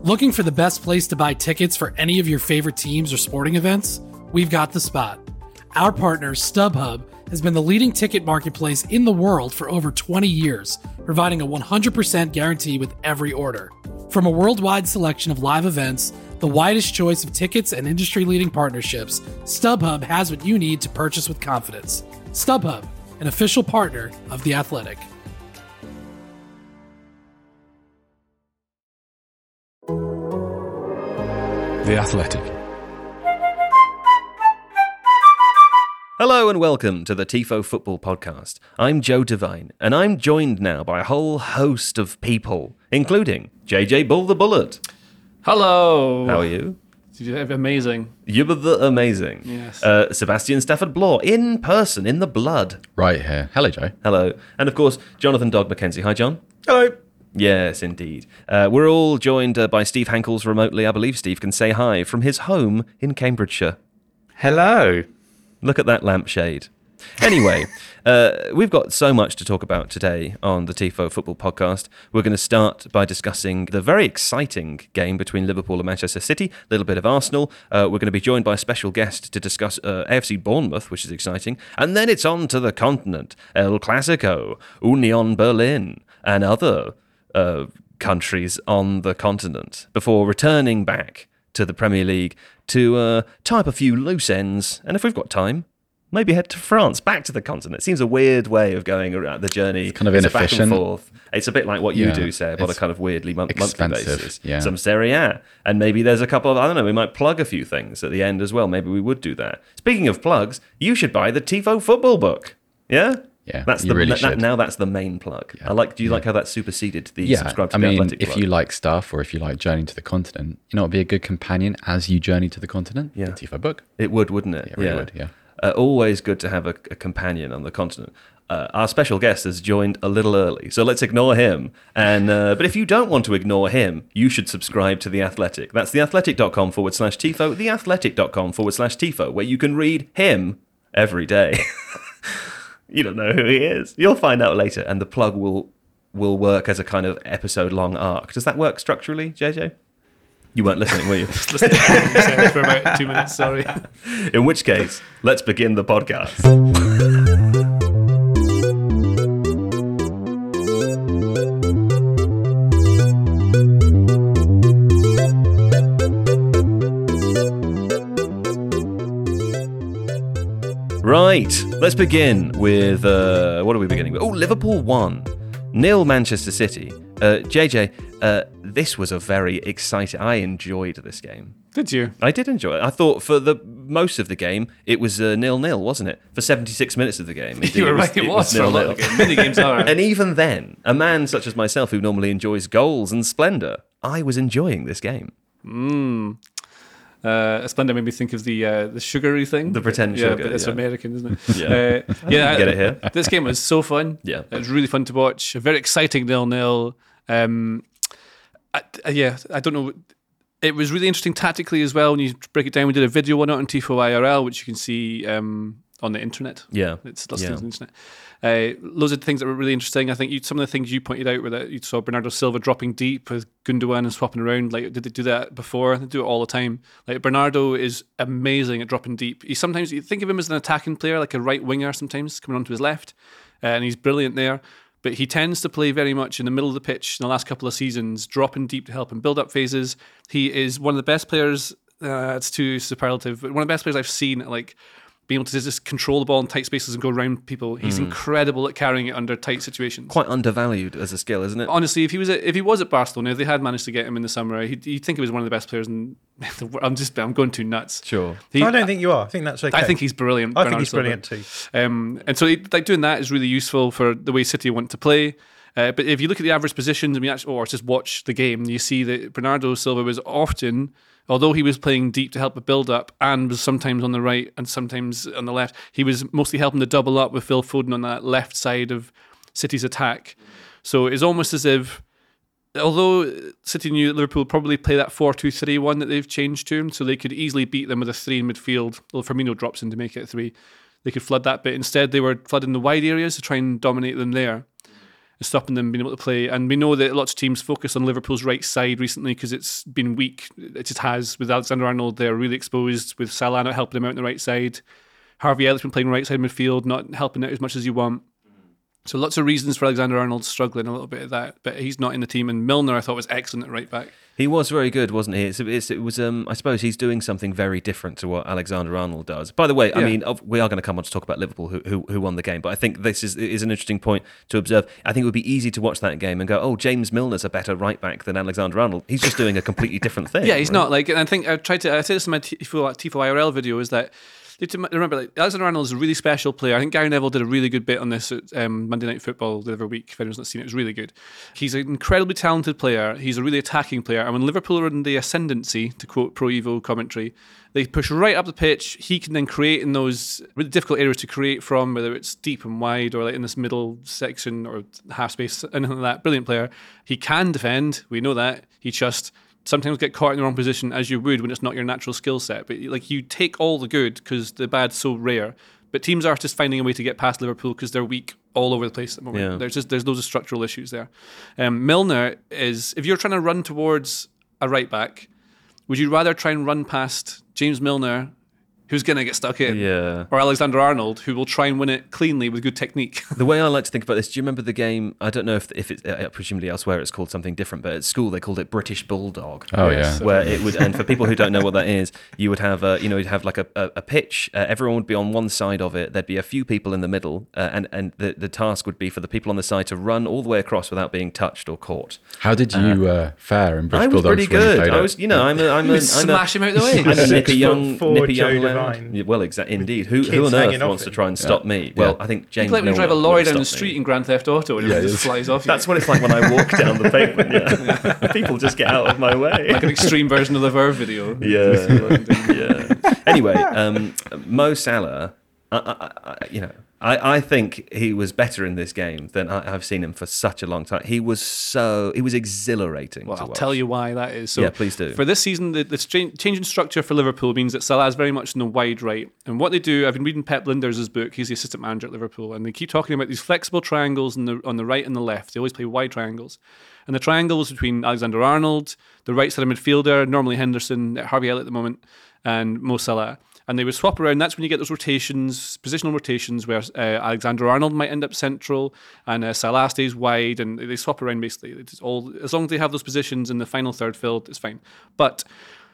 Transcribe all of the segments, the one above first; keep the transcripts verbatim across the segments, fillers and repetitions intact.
Looking for the best place to buy tickets for any of your favorite teams or sporting events? We've got the spot. Our partner, StubHub, has been the leading ticket marketplace in the world for over twenty years, providing a one hundred percent guarantee with every order. From a worldwide selection of live events, the widest choice of tickets and industry-leading partnerships, StubHub has what you need to purchase with confidence. StubHub, an official partner of The Athletic. The Athletic. Hello and welcome to the Tifo Football Podcast. I'm Joe Devine, and I'm joined now by a whole host of people, including J J Bull the Bullet. Hello. How are you? Amazing. You're the amazing. Yes. Uh, Sebastian Stafford Bloor, in person, in the blood. Right here. Hello, Joe. Hello. And of course, Jonathan Dog McKenzie. Hi, John. Hello. Yes, indeed. Uh, we're all joined uh, by Steve Hankles remotely. I believe Steve can say hi from his home in Cambridgeshire. Hello. Look at that lampshade. Anyway, uh, we've got so much to talk about today on the Tifo Football Podcast. We're going to start by discussing the very exciting game between Liverpool and Manchester City, a little bit of Arsenal. Uh, we're going to be joined by a special guest to discuss uh, A F C Bournemouth, which is exciting. And then it's on to the continent, El Clasico, Union Berlin, and other uh, countries on the continent, before returning back to the Premier League to uh, tie up a few loose ends, and if we've got time, maybe head to France, back to the continent. It seems a weird way of going around the journey. It's kind of it's inefficient. A back and forth. It's a bit like what you Yeah, do, Seb, on a it's kind of weirdly mon- monthly expensive, basis. yeah. Some Serie A, and maybe there's a couple of, I don't know, we might plug a few things at the end as well. Maybe we would do that. Speaking of plugs, you should buy the Tifo Football book. Yeah? Yeah, that's you the, really that, should. Now that's the main plug. Yeah, I like. Do you yeah. like how that superseded the Yeah, subscribe to I the mean, Athletic if plug? you like stuff or if you like Journey to the Continent, you know, it'd be a good companion as you journey to the continent. Yeah. The Tifo book. It would, wouldn't it? Yeah, it really would, yeah. Uh, always good to have a, a companion on the continent. Uh, our special guest has joined a little early, so let's ignore him. And uh, But if you don't want to ignore him, you should subscribe to The Athletic. That's theathletic.com forward slash Tifo, theathletic.com forward slash Tifo, where you can read him every day. You don't know who he is. You'll find out later, and the plug will will work as a kind of episode-long arc. Does that work structurally, J J? You weren't listening, were you? Listening to what you said for about two minutes, sorry. In which case, let's begin the podcast. Right, let's begin with, uh, what are we beginning with? Oh, Liverpool won. Nil Manchester City. Uh, J J, uh, this was a very exciting, I enjoyed this game. Did you? I did enjoy it. I thought for the most of the game, it was uh, nil-nil, wasn't it? For seventy-six minutes of the game. Indeed, You were right, it was. For a lot of the game. Many games are. And even then, a man such as myself who normally enjoys goals and splendour, I was enjoying this game. Mm. Uh, Splendor made me think of the uh, the sugary thing. The pretend yeah, sugar, but it's yeah. American, isn't it? Yeah. uh, yeah. Get it here? This game was so fun. Yeah. It was really fun to watch. A very exciting nil-nil. Um, I, I- yeah, I don't know. It was really interesting tactically as well. When you break it down, we did a video on it on Tifo I R L, which you can see um, on the internet. Yeah. It's lots Yeah. of things on the internet. Uh, loads of things that were really interesting. I think you, some of the things you pointed out were that you saw Bernardo Silva dropping deep with Gundogan and swapping around. Like, did they do that before? They do it all the time. Like, Bernardo is amazing at dropping deep. He sometimes, you think of him as an attacking player, like a right winger sometimes, coming onto his left, uh, and he's brilliant there. But he tends to play very much in the middle of the pitch in the last couple of seasons, dropping deep to help him build up phases. He is one of the best players, uh, it's too superlative, but one of the best players I've seen at, like, being able to just control the ball in tight spaces and go around people. He's Mm. incredible at carrying it under tight situations. Quite undervalued as a skill, isn't it? Honestly, if he was at, if he was at Barcelona, if they had managed to get him in the summer, he'd, you'd think he was one of the best players in the world. I'm just I'm going too nuts. Sure. He- I don't think you are. I think that's okay. I think he's brilliant. I Bernardo think he's Silva. brilliant too. Um, and so, he, like doing that is really useful for the way City want to play. Uh, but if you look at the average positions, I mean, actually, or just watch the game, you see that Bernardo Silva was often, although he was playing deep to help the build up and was sometimes on the right and sometimes on the left, he was mostly helping to double up with Phil Foden on that left side of City's attack. So it's almost as if, although City knew that Liverpool probably play that four two three one that they've changed to, so they could easily beat them with a three in midfield. Well, Firmino drops in to make it a three. They could flood that bit. Instead, they were flooding the wide areas to try and dominate them there. is stopping them being able to play. And we know that lots of teams focus on Liverpool's right side recently because it's been weak. It just has. With Alexander-Arnold, they're really exposed. With Salah not helping them out on the right side. Harvey Elliott's been playing right side midfield, not helping out as much as you want. So lots of reasons for Alexander-Arnold struggling a little bit of that, but he's not in the team. And Milner, I thought, was excellent at right back. He was very good, wasn't he? It's, it's, it was, um, I suppose, he's doing something very different to what Alexander-Arnold does. By the way, yeah. I mean, we are going to come on to talk about Liverpool, who, who who won the game, but I think this is is an interesting point to observe. I think it would be easy to watch that game and go, "Oh, James Milner's a better right back than Alexander-Arnold." He's just doing a completely different thing. Yeah, he's right? not like. And I think I tried to. I said this in my Tifo, Tifo I R L video is that. Remember, like, Alexander-Arnold is a really special player. I think Gary Neville did a really good bit on this at um, Monday Night Football the other week. If anyone's not seen it, it was really good. He's an incredibly talented player. He's a really attacking player. And when Liverpool are in the ascendancy, to quote Pro Evo commentary, they push right up the pitch. He can then create in those really difficult areas to create from, whether it's deep and wide or like in this middle section or half space, anything like that. Brilliant player. He can defend. We know that. He just... sometimes get caught in the wrong position, as you would when it's not your natural skill set. But like you take all the good because the bad's so rare. But teams are just finding a way to get past Liverpool because they're weak all over the place at the moment. Yeah. There's just there's loads of structural issues there. Um, Milner is, if you're trying to run towards a right back, would you rather try and run past James Milner, who's going to get stuck in, Yeah. or Alexander-Arnold, who will try and win it cleanly with good technique? The way I like to think about this, do you remember the game? I don't know if if it's uh, presumably elsewhere it's called something different, but at school they called it British Bulldog. Oh yeah. Where it would, and for people who don't know what that is, you would have a, you know, you'd have like a, a, a pitch. Uh, everyone would be on one side of it. There'd be a few people in the middle, uh, and and the, the task would be for the people on the side to run all the way across without being touched or caught. How did you uh, fare in British I was Bulldogs? pretty when you good. played I it? was, you know, I'm a, I'm a, I'm a Smash him out the way. I'm a Six nippy foot young, four nippy Joe young lad. Devine. Yeah, well, exactly, indeed. Who, Kids who on earth hanging off wants to him. try and stop me? Well, Yeah. I think It's James like when you Milner drive a would lorry have down the stopped street me. in Grand Theft Auto and Yeah, it it just is. flies off you. That's what it's like when I walk down the pavement. Yeah, people just get out of my way. Like an extreme version of the Verve video. Yeah, yeah. Anyway, um, Mo Salah, I, I, I, you know, I, I think he was better in this game than I, I've seen him for such a long time. He was so, he was exhilarating. Well, to I'll watch. tell you why that is. So Yeah, please do. For this season, the, the change in structure for Liverpool means that Salah is very much in the wide right. And what they do, I've been reading Pep Linders' book. He's the assistant manager at Liverpool, and they keep talking about these flexible triangles on the on the right and the left. They always play wide triangles. And the triangles between Alexander-Arnold, the right side of midfielder, normally Henderson, Harvey Elliott at the moment, and Mo Salah. And they would swap around. That's when you get those rotations, positional rotations, where uh, Alexander-Arnold might end up central and uh, Salah stays wide, and they swap around basically. It's all, as long as they have those positions in the final third filled, it's fine. But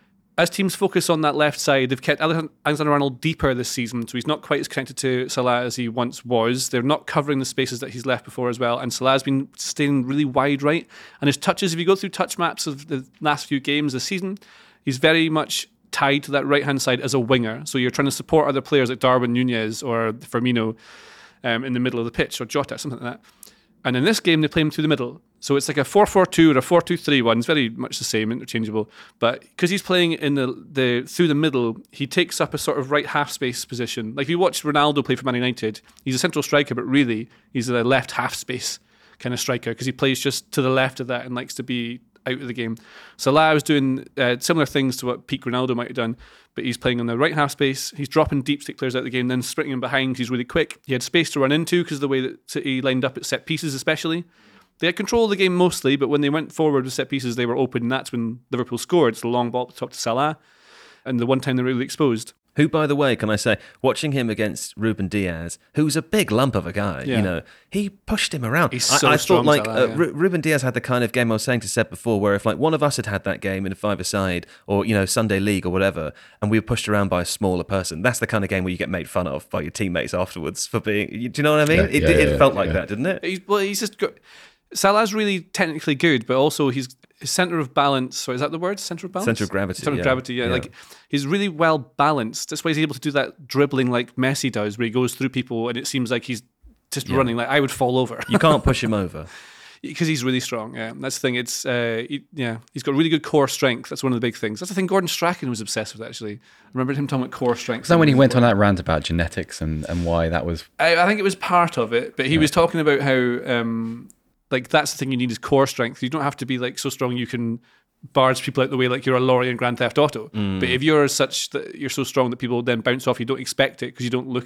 as teams focus on that left side, they've kept Alexander-Arnold deeper this season, so he's not quite as connected to Salah as he once was. They're not covering the spaces that he's left before as well, and Salah's been staying really wide right. And his touches, if you go through touch maps of the last few games this season, he's very much tied to that right-hand side as a winger. So you're trying to support other players like Darwin Nunez or Firmino um, in the middle of the pitch, or Jota, something like that. And in this game, they play him through the middle. So it's like a four four two or a four two three one. It's very much the same, interchangeable. But because he's playing in the, the through the middle, he takes up a sort of right half-space position. Like if you watch Ronaldo play for Man United, he's a central striker, but really he's a left half-space kind of striker because he plays just to the left of that and likes to be out of the game. Salah was doing uh, similar things to what peak Ronaldo might have done, but he's playing on the right half space. He's dropping deep stick players out of the game, then sprinting in behind because he's really quick. He had space to run into because of the way that City lined up at set pieces especially. They had control of the game mostly, but when they went forward with set pieces, they were open, and that's when Liverpool scored. It's the long ball top to Salah, and the one time they were really exposed. Who, by the way, can I say, watching him against Ruben Diaz, who's a big lump of a guy, Yeah. you know, he pushed him around. He's I, so I strong, thought, like, Salah, uh, yeah. Ru- Ruben Diaz had the kind of game I was saying to Seb before, where if, like, one of us had had that game in a five-a-side or, you know, Sunday League or whatever, and we were pushed around by a smaller person, that's the kind of game where you get made fun of by your teammates afterwards for being, do you know what I mean? Yeah, it yeah, it yeah, felt yeah. like that, didn't it? He's, well, he's just got... Salah's really technically good, but also he's his center of balance. Or is that the word? Center of balance. Center of gravity, Center yeah. of gravity. Yeah. Yeah. Like he's really well balanced. That's why he's able to do that dribbling like Messi does, where he goes through people and it seems like he's just Yeah. running. Like I would fall over You can't push him over. because he's really strong. Yeah, that's the thing. It's uh, he, yeah, he's got really good core strength. That's one of the big things. That's the thing. Gordon Strachan was obsessed with. Actually, I remember him talking about core strength. Is that when he went on that rant about genetics and, and why that was? I, I think it was part of it, but he was talking about how um, like that's the thing you need is core strength. You don't have to be like so strong you can barge people out the way like you're a lorry in Grand Theft Auto. Mm. But if you're such that you're so strong that people then bounce off, you don't expect it because you don't look it.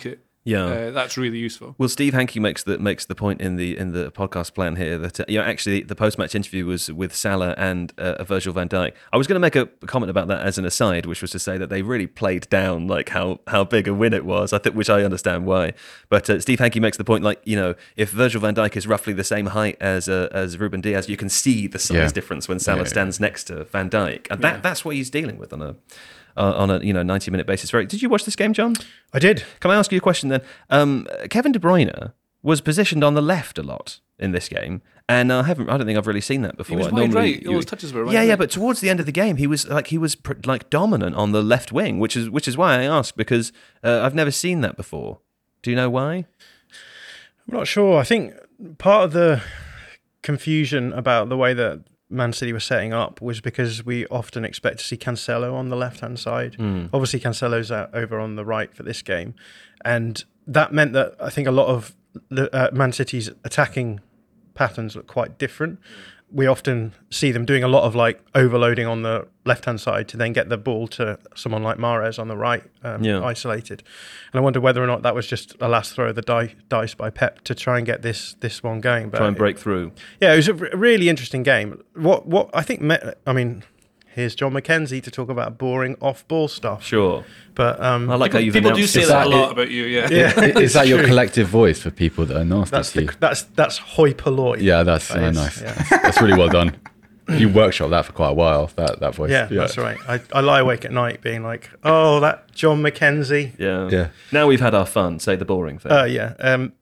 Yeah. Uh, that's really useful. Well, Steve Hankey makes the makes the point in the in the podcast plan here that uh, you know actually the post match interview was with Salah and uh, Virgil van Dijk. I was going to make a comment about that as an aside, which was to say that they really played down like how, how big a win it was. I think, which I understand why. But uh, Steve Hankey makes the point like you know if Virgil van Dijk is roughly the same height as uh, as Ruben Diaz, you can see the size Yeah. difference when Salah Yeah, stands yeah. next to Van Dijk, and that Yeah. that's what he's dealing with on a. Uh, on a you know ninety minute basis. Right? Did you watch this game, John? I did. Can I ask you a question then? Um, Kevin De Bruyne was positioned on the left a lot in this game, and I haven't. I don't think I've really seen that before. He was wide Normally right. you- All his touches were right. yeah, yeah, right. but towards the end of the game, he was like he was pr- like dominant on the left wing, which is which is why I ask because uh, I've never seen that before. Do you know why? I'm not sure. I think part of the confusion about the way that Man City was setting up was because we often expect to see Cancelo on the left-hand side. Mm. Obviously, Cancelo's out over on the right for this game. And that meant that I think a lot of the, uh, Man City's attacking patterns look quite different. We often see them doing a lot of like overloading on the left-hand side to then get the ball to someone like Mahrez on the right, um, Yeah. isolated. And I wonder whether or not that was just a last throw of the die, dice by Pep to try and get this this one going. But Try and break through. yeah, it was a r- really interesting game. What what I think, me- I mean, here's John McKenzie to talk about boring off-ball stuff. Sure. But um, I like how you've People do announced say it. that a that lot it- about you. Yeah. yeah, Is it's that your true. collective voice for people that are nasty That's to you? the, that's that's hoi polloi. Yeah, that's That uh, is, nice. yeah. That's, that's really well done. You workshop that for quite a while. That that voice. Yeah, that's right. I, I lie awake at night being like, oh, that John McKenzie. Yeah. Yeah. Now we've had our fun. Say the boring thing. Uh, yeah. Um,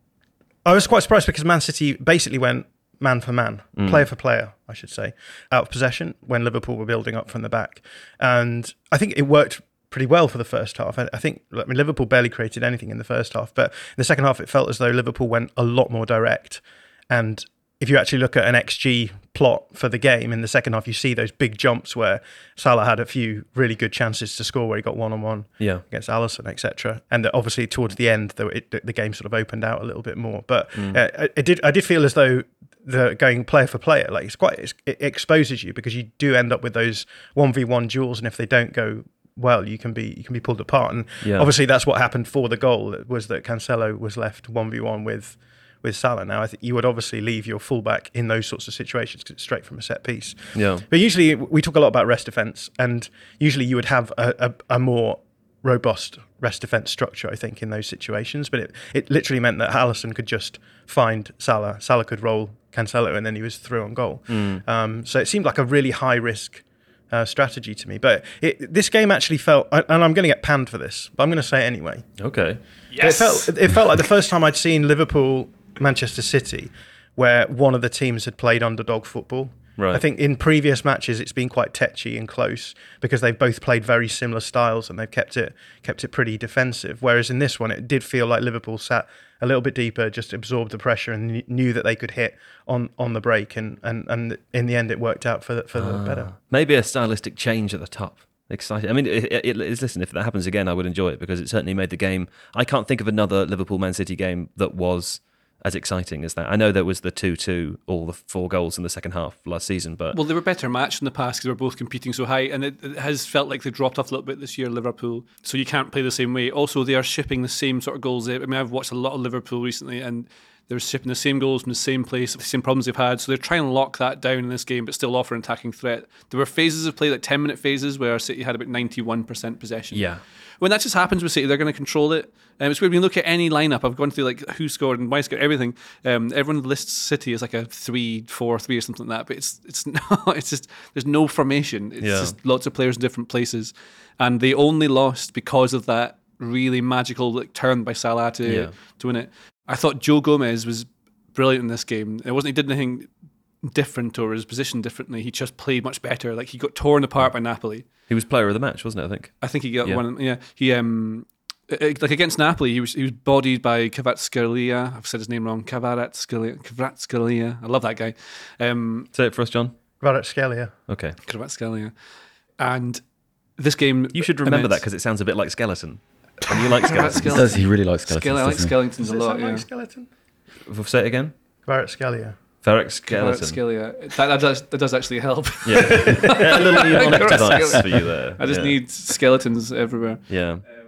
I was quite surprised because Man City basically went man for man, Mm. player for player, I should say, out of possession when Liverpool were building up from the back. And I think it worked pretty well for the first half. I, I think I mean, Liverpool barely created anything in the first half, but in the second half, it felt as though Liverpool went a lot more direct. And if you actually look at an X G plot for the game in the second half, you see those big jumps where Salah had a few really good chances to score where he got one-on-one Yeah. against Alisson, et cetera. And that obviously towards the end, though, it, the game sort of opened out a little bit more. But Mm. uh, it did. I did feel as though the going player for player, like it's quite, it's, it exposes you because you do end up with those one v one duels, and if they don't go well, you can be you can be pulled apart. And Yeah. obviously that's what happened for the goal, was that Cancelo was left one v one with. with Salah. Now, I think you would obviously leave your fullback in those sorts of situations because it's straight from a set piece. Yeah. But usually we talk a lot about rest defence, and usually you would have a, a, a more robust rest defence structure, I think, in those situations. But it, it literally meant that Alisson could just find Salah. Salah could roll Cancelo, and then he was through on goal. Mm. Um, so it seemed like a really high risk uh, strategy to me. But it, this game actually felt, and I'm going to get panned for this, but I'm going to say it anyway. Okay. It felt it felt like the first time I'd seen Liverpool, Manchester City, where one of the teams had played underdog football. Right. I think in previous matches it's been quite tetchy and close because they've both played very similar styles and they've kept it kept it pretty defensive. Whereas in this one it did feel like Liverpool sat a little bit deeper, just absorbed the pressure and kn- knew that they could hit on, on the break, and, and, and in the end it worked out for the, for the better. Maybe a stylistic change at the top. Exciting. I mean, it, it, it, listen, if that happens again, I would enjoy it because it certainly made the game. I can't think of another Liverpool-Man City game that was as exciting as that. I know there was the two two, all the four goals in the second half last season, but Well, they were better matched in the past because they were both competing so high, and it, it has felt like they've dropped off a little bit this year, Liverpool. So you can't play the same way. Also, they are shipping the same sort of goals. I mean, I've watched a lot of Liverpool recently, and they're shipping the same goals from the same place, the same problems they've had. So they're trying to lock that down in this game, but still offer an attacking threat. There were phases of play, like ten-minute phases, where City had about ninety-one percent possession. yeah. When that just happens with City, they're going to control it. Um, it's weird when you look at any lineup. I've gone through like who scored and why scored, everything. Um, everyone lists City as like a three, four, three or something like that. But it's it's not. It's just there's no formation. It's Yeah. just lots of players in different places, and they only lost because of that really magical like turn by Salah to Yeah. to win it. I thought Joe Gomez was brilliant in this game. It wasn't he did anything different or his position differently. He just played much better. Like he got torn apart by Napoli. He was player of the match, wasn't it, I think? I think he got Yeah. one. Yeah, he um, uh, like against Napoli, he was he was bodied by Kvaratskhelia. I've said his name wrong. Kvaratskhelia. Kvaratskhelia. I love that guy. Um, Say it for us, John. Kvaratskhelia. Okay. Kvaratskhelia. And this game, You should remember that immense. because it sounds a bit like skeleton. And you like skeletons. Kvaratskhelia. Does he really like skeletons? Skele- I like doesn't he? skeletons a Does it lot. sound Yeah. like skeleton? Say it again. Kvaratskhelia. Ferric skeleton. Kvaratskhelia. That, that does that does actually help. Yeah. Yeah, a little mnemonic Kvaratskhelia. device for you there. I just yeah. need skeletons everywhere. Yeah.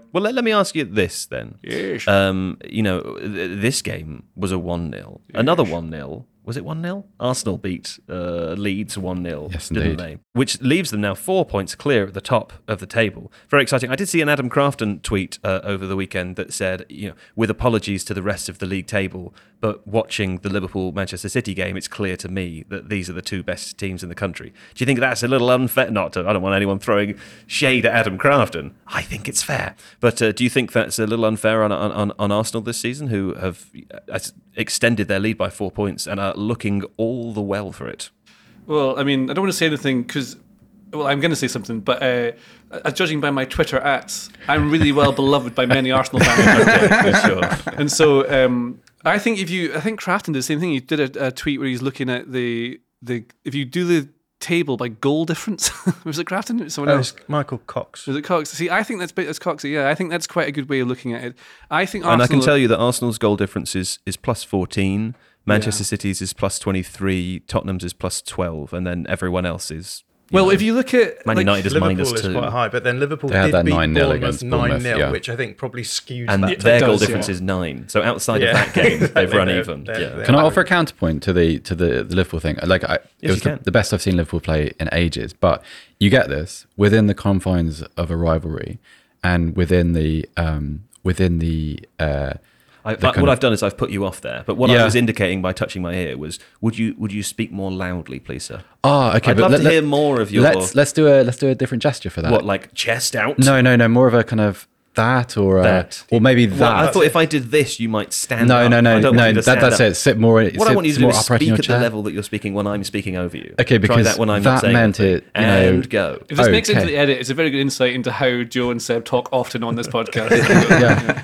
Well, let, let me ask you this then. Yes. Um, you know, th- this game was a one nil. Another one nil. Was it one nil? Arsenal beat uh, Leeds one nil, Yes, didn't indeed. they? Which leaves them now four points clear at the top of the table. Very exciting. I did see an Adam Crafton tweet uh, over the weekend that said, you know, with apologies to the rest of the league table, but watching the Liverpool-Manchester City game, it's clear to me that these are the two best teams in the country. Do you think that's a little unfair? Not to, I don't want anyone throwing shade at Adam Crafton. I think it's fair. But uh, do you think that's a little unfair on, on, on Arsenal this season, who have uh, extended their lead by four points and are looking all the well for it? Well, I mean, I don't want to say anything because, well, I'm going to say something, but uh, uh, judging by my Twitter ads, I'm really well beloved by many Arsenal fans. Sure. And so um, I think if you, I think Crafton did the same thing. He did a, a tweet where he's looking at the, the if you do the table by goal difference, was it Crafton? Was it someone Oh, else? it's Michael Cox. Was it Cox? See, I think that's that's Coxy. Yeah, I think that's quite a good way of looking at it. I think And Arsenal, I can tell you that Arsenal's goal difference is, is plus fourteen, Manchester Yeah. City's is plus twenty-three, Tottenham's is plus twelve, and then everyone else is... you well, know, if you look at Man like, United is Liverpool minus is two. quite high, but then Liverpool They had did that beat nine nil Bournemouth against Bournemouth, nine nil, yeah. which I think probably skews And that. It their goal does, difference yeah. is nine. So outside Yeah. of that game, they've run They're- even. they're- Yeah. they're- Can I I offer a agree. counterpoint to the to the, the Liverpool thing? Like, I, it Yes, was you the, can. the best I've seen Liverpool play in ages. But you get this within the confines of a rivalry, and within the um, within the. Uh, I, the I- kind what of- I've done is I've put you off there. But what I Yeah. was indicating by touching my ear was, would you would you speak more loudly, please, sir? Oh, okay. I'd but love let- to let- hear more of your... Let's let's do a let's do a different gesture for that. what, like chest out? No, no, no. More of a kind of that or uh, That. or maybe that. Well, I thought if I did this, you might stand no, up. no, I no, don't no. want you to That, stand that's up. it. Sit more. What sit I want you to do more is upright in speak your at the chair. level that you're speaking when I'm speaking over you. Okay, Try because that when I'm that not saying meant anything. it, you know- And go. If this makes it into Okay. the edit, it's a very good insight into how Joe and Seb talk often on this podcast. Yeah.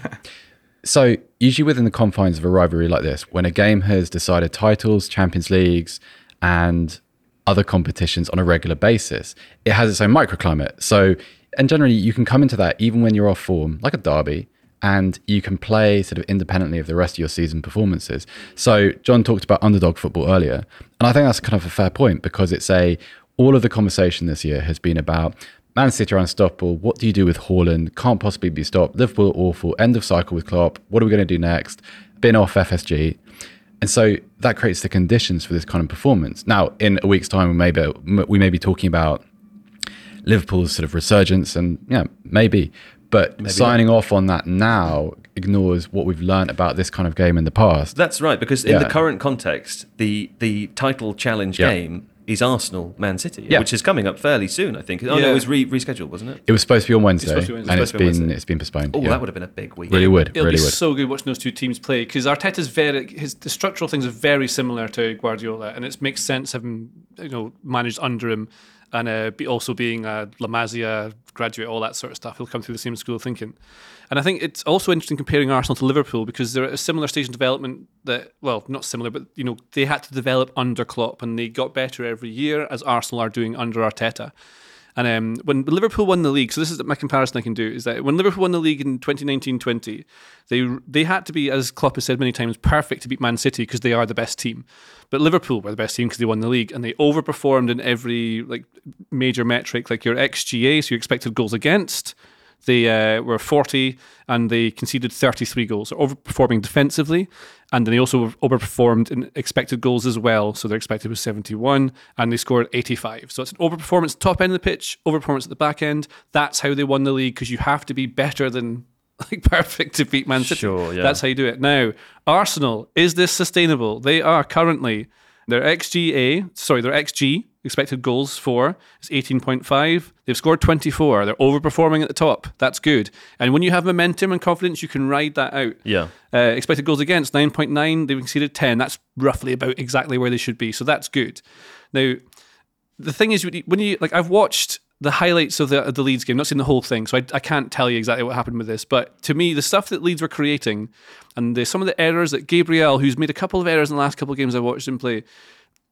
So usually within the confines of a rivalry like this, when a game has decided titles, Champions Leagues, and other competitions on a regular basis, it has its own microclimate. So, and generally you can come into that even when you're off form, like a derby, and you can play sort of independently of the rest of your season performances. So John talked about underdog football earlier, and I think that's kind of a fair point because it's a, all of the conversation this year has been about Man City are unstoppable. What do you do with Haaland? Can't possibly be stopped. Liverpool are awful. End of cycle with Klopp. What are we going to do next? Bin off F S G. And so that creates the conditions for this kind of performance. Now, in a week's time, we may be, we may be talking about Liverpool's sort of resurgence, and yeah, maybe. But signing off on that now ignores what we've learned about this kind of game in the past. That's right, because in Yeah. the current context, the the title challenge Yeah. game is Arsenal Man City, Yeah. which is coming up fairly soon, I think. Oh no, Yeah. it was re- rescheduled, wasn't it? It was supposed to be on Wednesday, supposed to be Wednesday. and It's it's supposed to be been Wednesday. it's been postponed. Oh, yeah. that would have been a big week. really would, It'll really be would. so good watching those two teams play because Arteta's very his the structural things are very similar to Guardiola, and it makes sense having you know managed under him, and uh, be also being a La Masia graduate, all that sort of stuff. He'll come through the same school of thinking, and I think it's also interesting comparing Arsenal to Liverpool because they're at a similar stage in development. That well, not similar, but you know they had to develop under Klopp, and they got better every year as Arsenal are doing under Arteta. And um, when Liverpool won the league, so this is my comparison I can do, is that when Liverpool won the league in twenty nineteen twenty, they they had to be, as Klopp has said many times, perfect to beat Man City because they are the best team. But Liverpool were the best team because they won the league, and they overperformed in every like major metric, like your X G A, so your expected goals against. They uh, were forty and they conceded thirty-three goals. So overperforming defensively, and then they also overperformed in expected goals as well. So their expected was seventy-one and they scored eighty-five. So it's an overperformance top end of the pitch, overperformance at the back end. That's how they won the league because you have to be better than like perfect to beat Man City. Sure, yeah. That's how you do it. Now, Arsenal, is this sustainable? They are currently their X G A, sorry, their X G, expected goals for, is eighteen point five. They've scored twenty-four. They're overperforming at the top. That's good. And when you have momentum and confidence, you can ride that out. Yeah. Uh, expected goals against, nine point nine. They've conceded ten. That's roughly about exactly where they should be. So that's good. Now, the thing is, when you, like, I've watched the highlights of the of the Leeds game, not seen the whole thing, so I, I can't tell you exactly what happened with this. But to me, the stuff that Leeds were creating and the, some of the errors that Gabriel, who's made a couple of errors in the last couple of games I watched him play,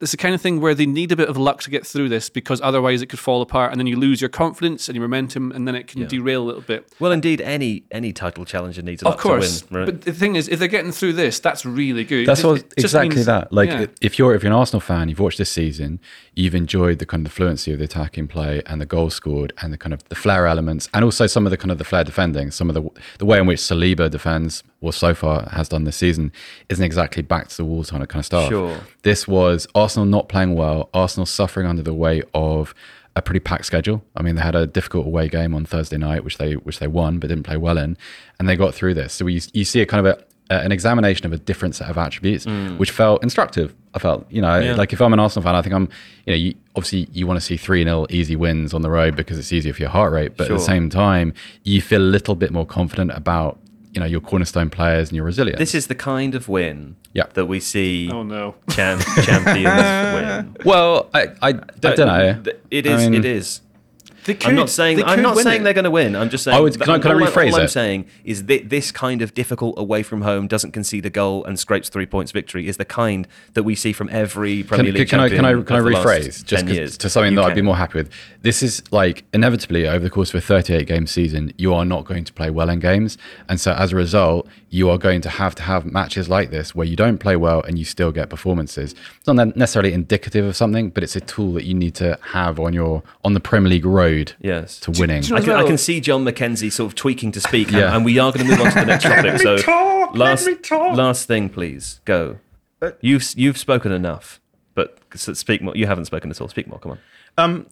it's the kind of thing where they need a bit of luck to get through this, because otherwise it could fall apart, and then you lose your confidence and your momentum, and then it can Yeah. derail a little bit. Well, indeed, any any title challenger needs a Of lot course, to win. Right? but the thing is, if they're getting through this, that's really good. That's It- what, it just exactly means- that. Like, yeah. if you're if you're an Arsenal fan, you've watched this season, you've enjoyed the kind of the fluency of the attacking play and the goals scored and the kind of the flair elements, and also some of the kind of the flair defending. Some of the the way in which Saliba defends, or so far has done this season, isn't exactly back to the walls kind of kind of stuff. Sure. This was Arsenal not playing well, Arsenal suffering under the weight of a pretty packed schedule. I mean, they had a difficult away game on Thursday night, which they which they won but didn't play well in, and they got through this. So you you see a kind of a Uh, an examination of a different set of attributes, mm. which felt instructive. I felt, you know, Yeah. like if I'm an Arsenal fan, I think I'm, you know, you, obviously you want to see three nil easy wins on the road because it's easier for your heart rate. But Sure. at the same time, you feel a little bit more confident about, you know, your cornerstone players and your resilience. This is the kind of win Yeah. that we see Oh no! champ- champions win. well, I, I, I don't know. It is. I mean, it is. They I'm could- not saying they I'm could not win saying it. they're going to win. I'm just saying. I would- can I- can I all rephrase all I'm it? saying is that this kind of difficult away from home, doesn't concede a goal and scrapes three points victory is the kind that we see from every Premier Can, League can I champion. can I can I of the last rephrase just ten 'cause- years. to something You that I'd can. be more happy with? This is like inevitably over the course of a thirty-eight game season, you are not going to play well in games, and so as a result, you are going to have to have matches like this where you don't play well and you still get performances. It's not necessarily indicative of something, but it's a tool that you need to have on your on the Premier League road Yes. to winning. do you I know can, as I well- can see John McKenzie sort of tweaking to speak, and, Yeah. and we are going to move on to the next topic. So, talk, let last me talk. last thing, please go. Uh, You've you've spoken enough, but s- speak more. You haven't spoken at all. Speak more. Come on. Um,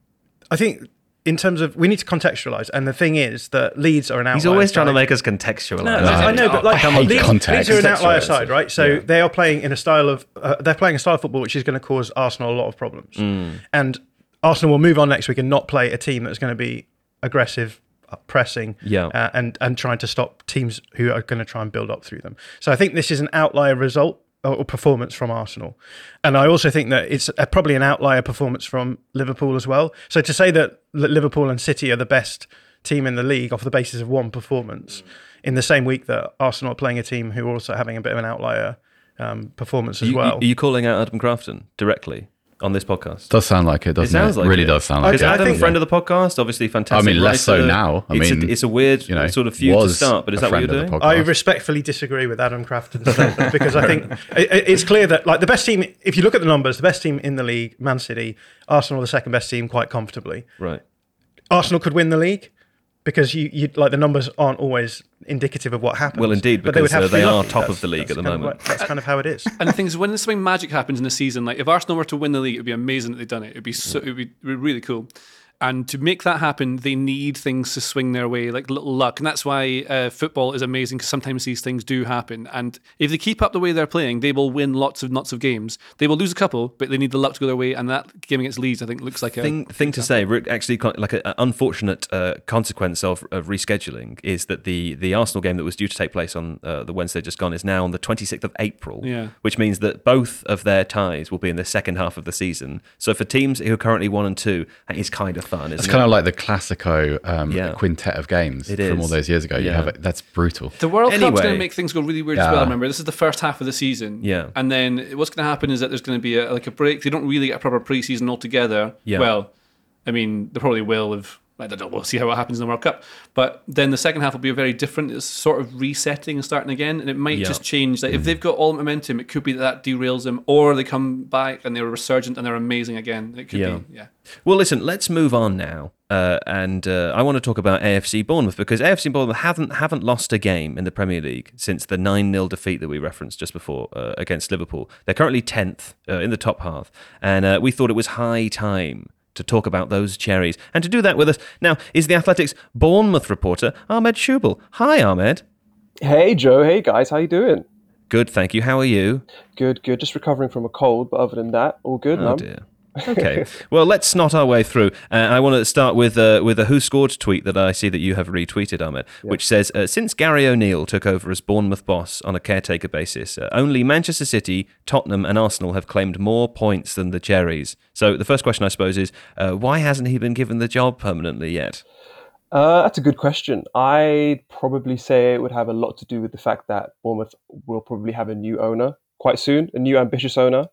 I think in terms of we need to contextualise, and the thing is that Leeds are an outlier. He's always trying to side. make us contextualise. No, I know, but like I hate Leeds, context. Leeds are an outlier Contextualise. side, right? So Yeah. they are playing in a style of uh, they're playing a style of football which is going to cause Arsenal a lot of problems, Mm. and Arsenal will move on next week and not play a team that's going to be aggressive, uh, pressing, Yeah. uh, and and trying to stop teams who are going to try and build up through them. So I think this is an outlier result or performance from Arsenal, and I also think that it's a, probably an outlier performance from Liverpool as well. So to say that Li- Liverpool and City are the best team in the league off the basis of one performance in the same week that Arsenal are playing a team who are also having a bit of an outlier um, performance as You- well. Are you calling out Adam Crafton directly on this podcast? Does sound like it, doesn't it? sounds like really it. does sound like Because it. Adam, think- friend of the podcast, obviously fantastic. I mean, less so writer. now. I it's, mean, a, it's a weird you know, sort of feud to was start, but is a that what you're friend of doing? the I podcast. respectfully disagree with Adam Crafton's statement because I think it, it- it's clear that like the best team, if you look at the numbers, the best team in the league, Man City, Arsenal are the second best team quite comfortably. Right. Arsenal could win the league because you you like the numbers aren't always indicative of what happens. Well, indeed, But they would because, have uh, to be they are lucky. top That's- of the league at that's the kind of moment. what- that's kind of how it is. And the thing is, when something magic happens in a season, like if Arsenal were to win the league, it would be amazing that they've done it. It'd be so, it'd be, it'd be really cool. And to make that happen, they need things to swing their way, like little luck. And that's why uh, football is amazing, because sometimes these things do happen. And if they keep up the way they're playing, they will win lots of lots of games. They will lose a couple, but they need the luck to go their way. And that game against Leeds, I think, looks like thing a thing to say, Rick, actually, con- like an unfortunate uh, consequence of, of rescheduling is that the the Arsenal game that was due to take place on uh, the Wednesday just gone is now on the twenty-sixth of April, Yeah. which means that both of their ties will be in the second half of the season. So for teams who are currently one and two, that is kind of fun, isn't It's it? kind of like the Classico um, Yeah. quintet of games It from is. all those years ago. You Yeah. have it, that's brutal. The World Cup's Anyway. going to make things go really weird as Yeah. well. Remember, this is the first half of the season. Yeah. And then what's going to happen is that there's going to be a, like a break. They don't really get a proper pre-season altogether. Yeah. Well, I mean, they probably will if, I don't know, we'll see how it happens in the World Cup. But then the second half will be very different. It's sort of resetting and starting again. And it might Yeah. just change. Like, if they've got all momentum, it could be that that derails them. Or they come back and they're resurgent and they're amazing again. It could Yeah. be, yeah. Well, listen, let's move on now. Uh, and uh, I want to talk about A F C Bournemouth, because A F C Bournemouth haven't haven't lost a game in the Premier League since the nine nil defeat that we referenced just before uh, against Liverpool. They're currently tenth uh, in the top half, and uh, we thought it was high time to talk about those cherries. And to do that with us now is the Athletics Bournemouth reporter, Ahmed Shubel. Hi, Ahmed. Hey Joe, hey guys, how you doing? Good, thank you. How are you? Good, good. Just recovering from a cold, but other than that, all good, Oh, man. dear. Okay, well, let's snot our way through. Uh, I want to start with uh, with a Who Scored tweet that I see that you have retweeted, Ahmed, which says, uh, since Gary O'Neill took over as Bournemouth boss on a caretaker basis, uh, only Manchester City, Tottenham and Arsenal have claimed more points than the Cherries. So the first question, I suppose, is uh, why hasn't he been given the job permanently yet? Uh, that's a good question. I'd probably say it would have a lot to do with the fact that Bournemouth will probably have a new owner quite soon, a new ambitious owner.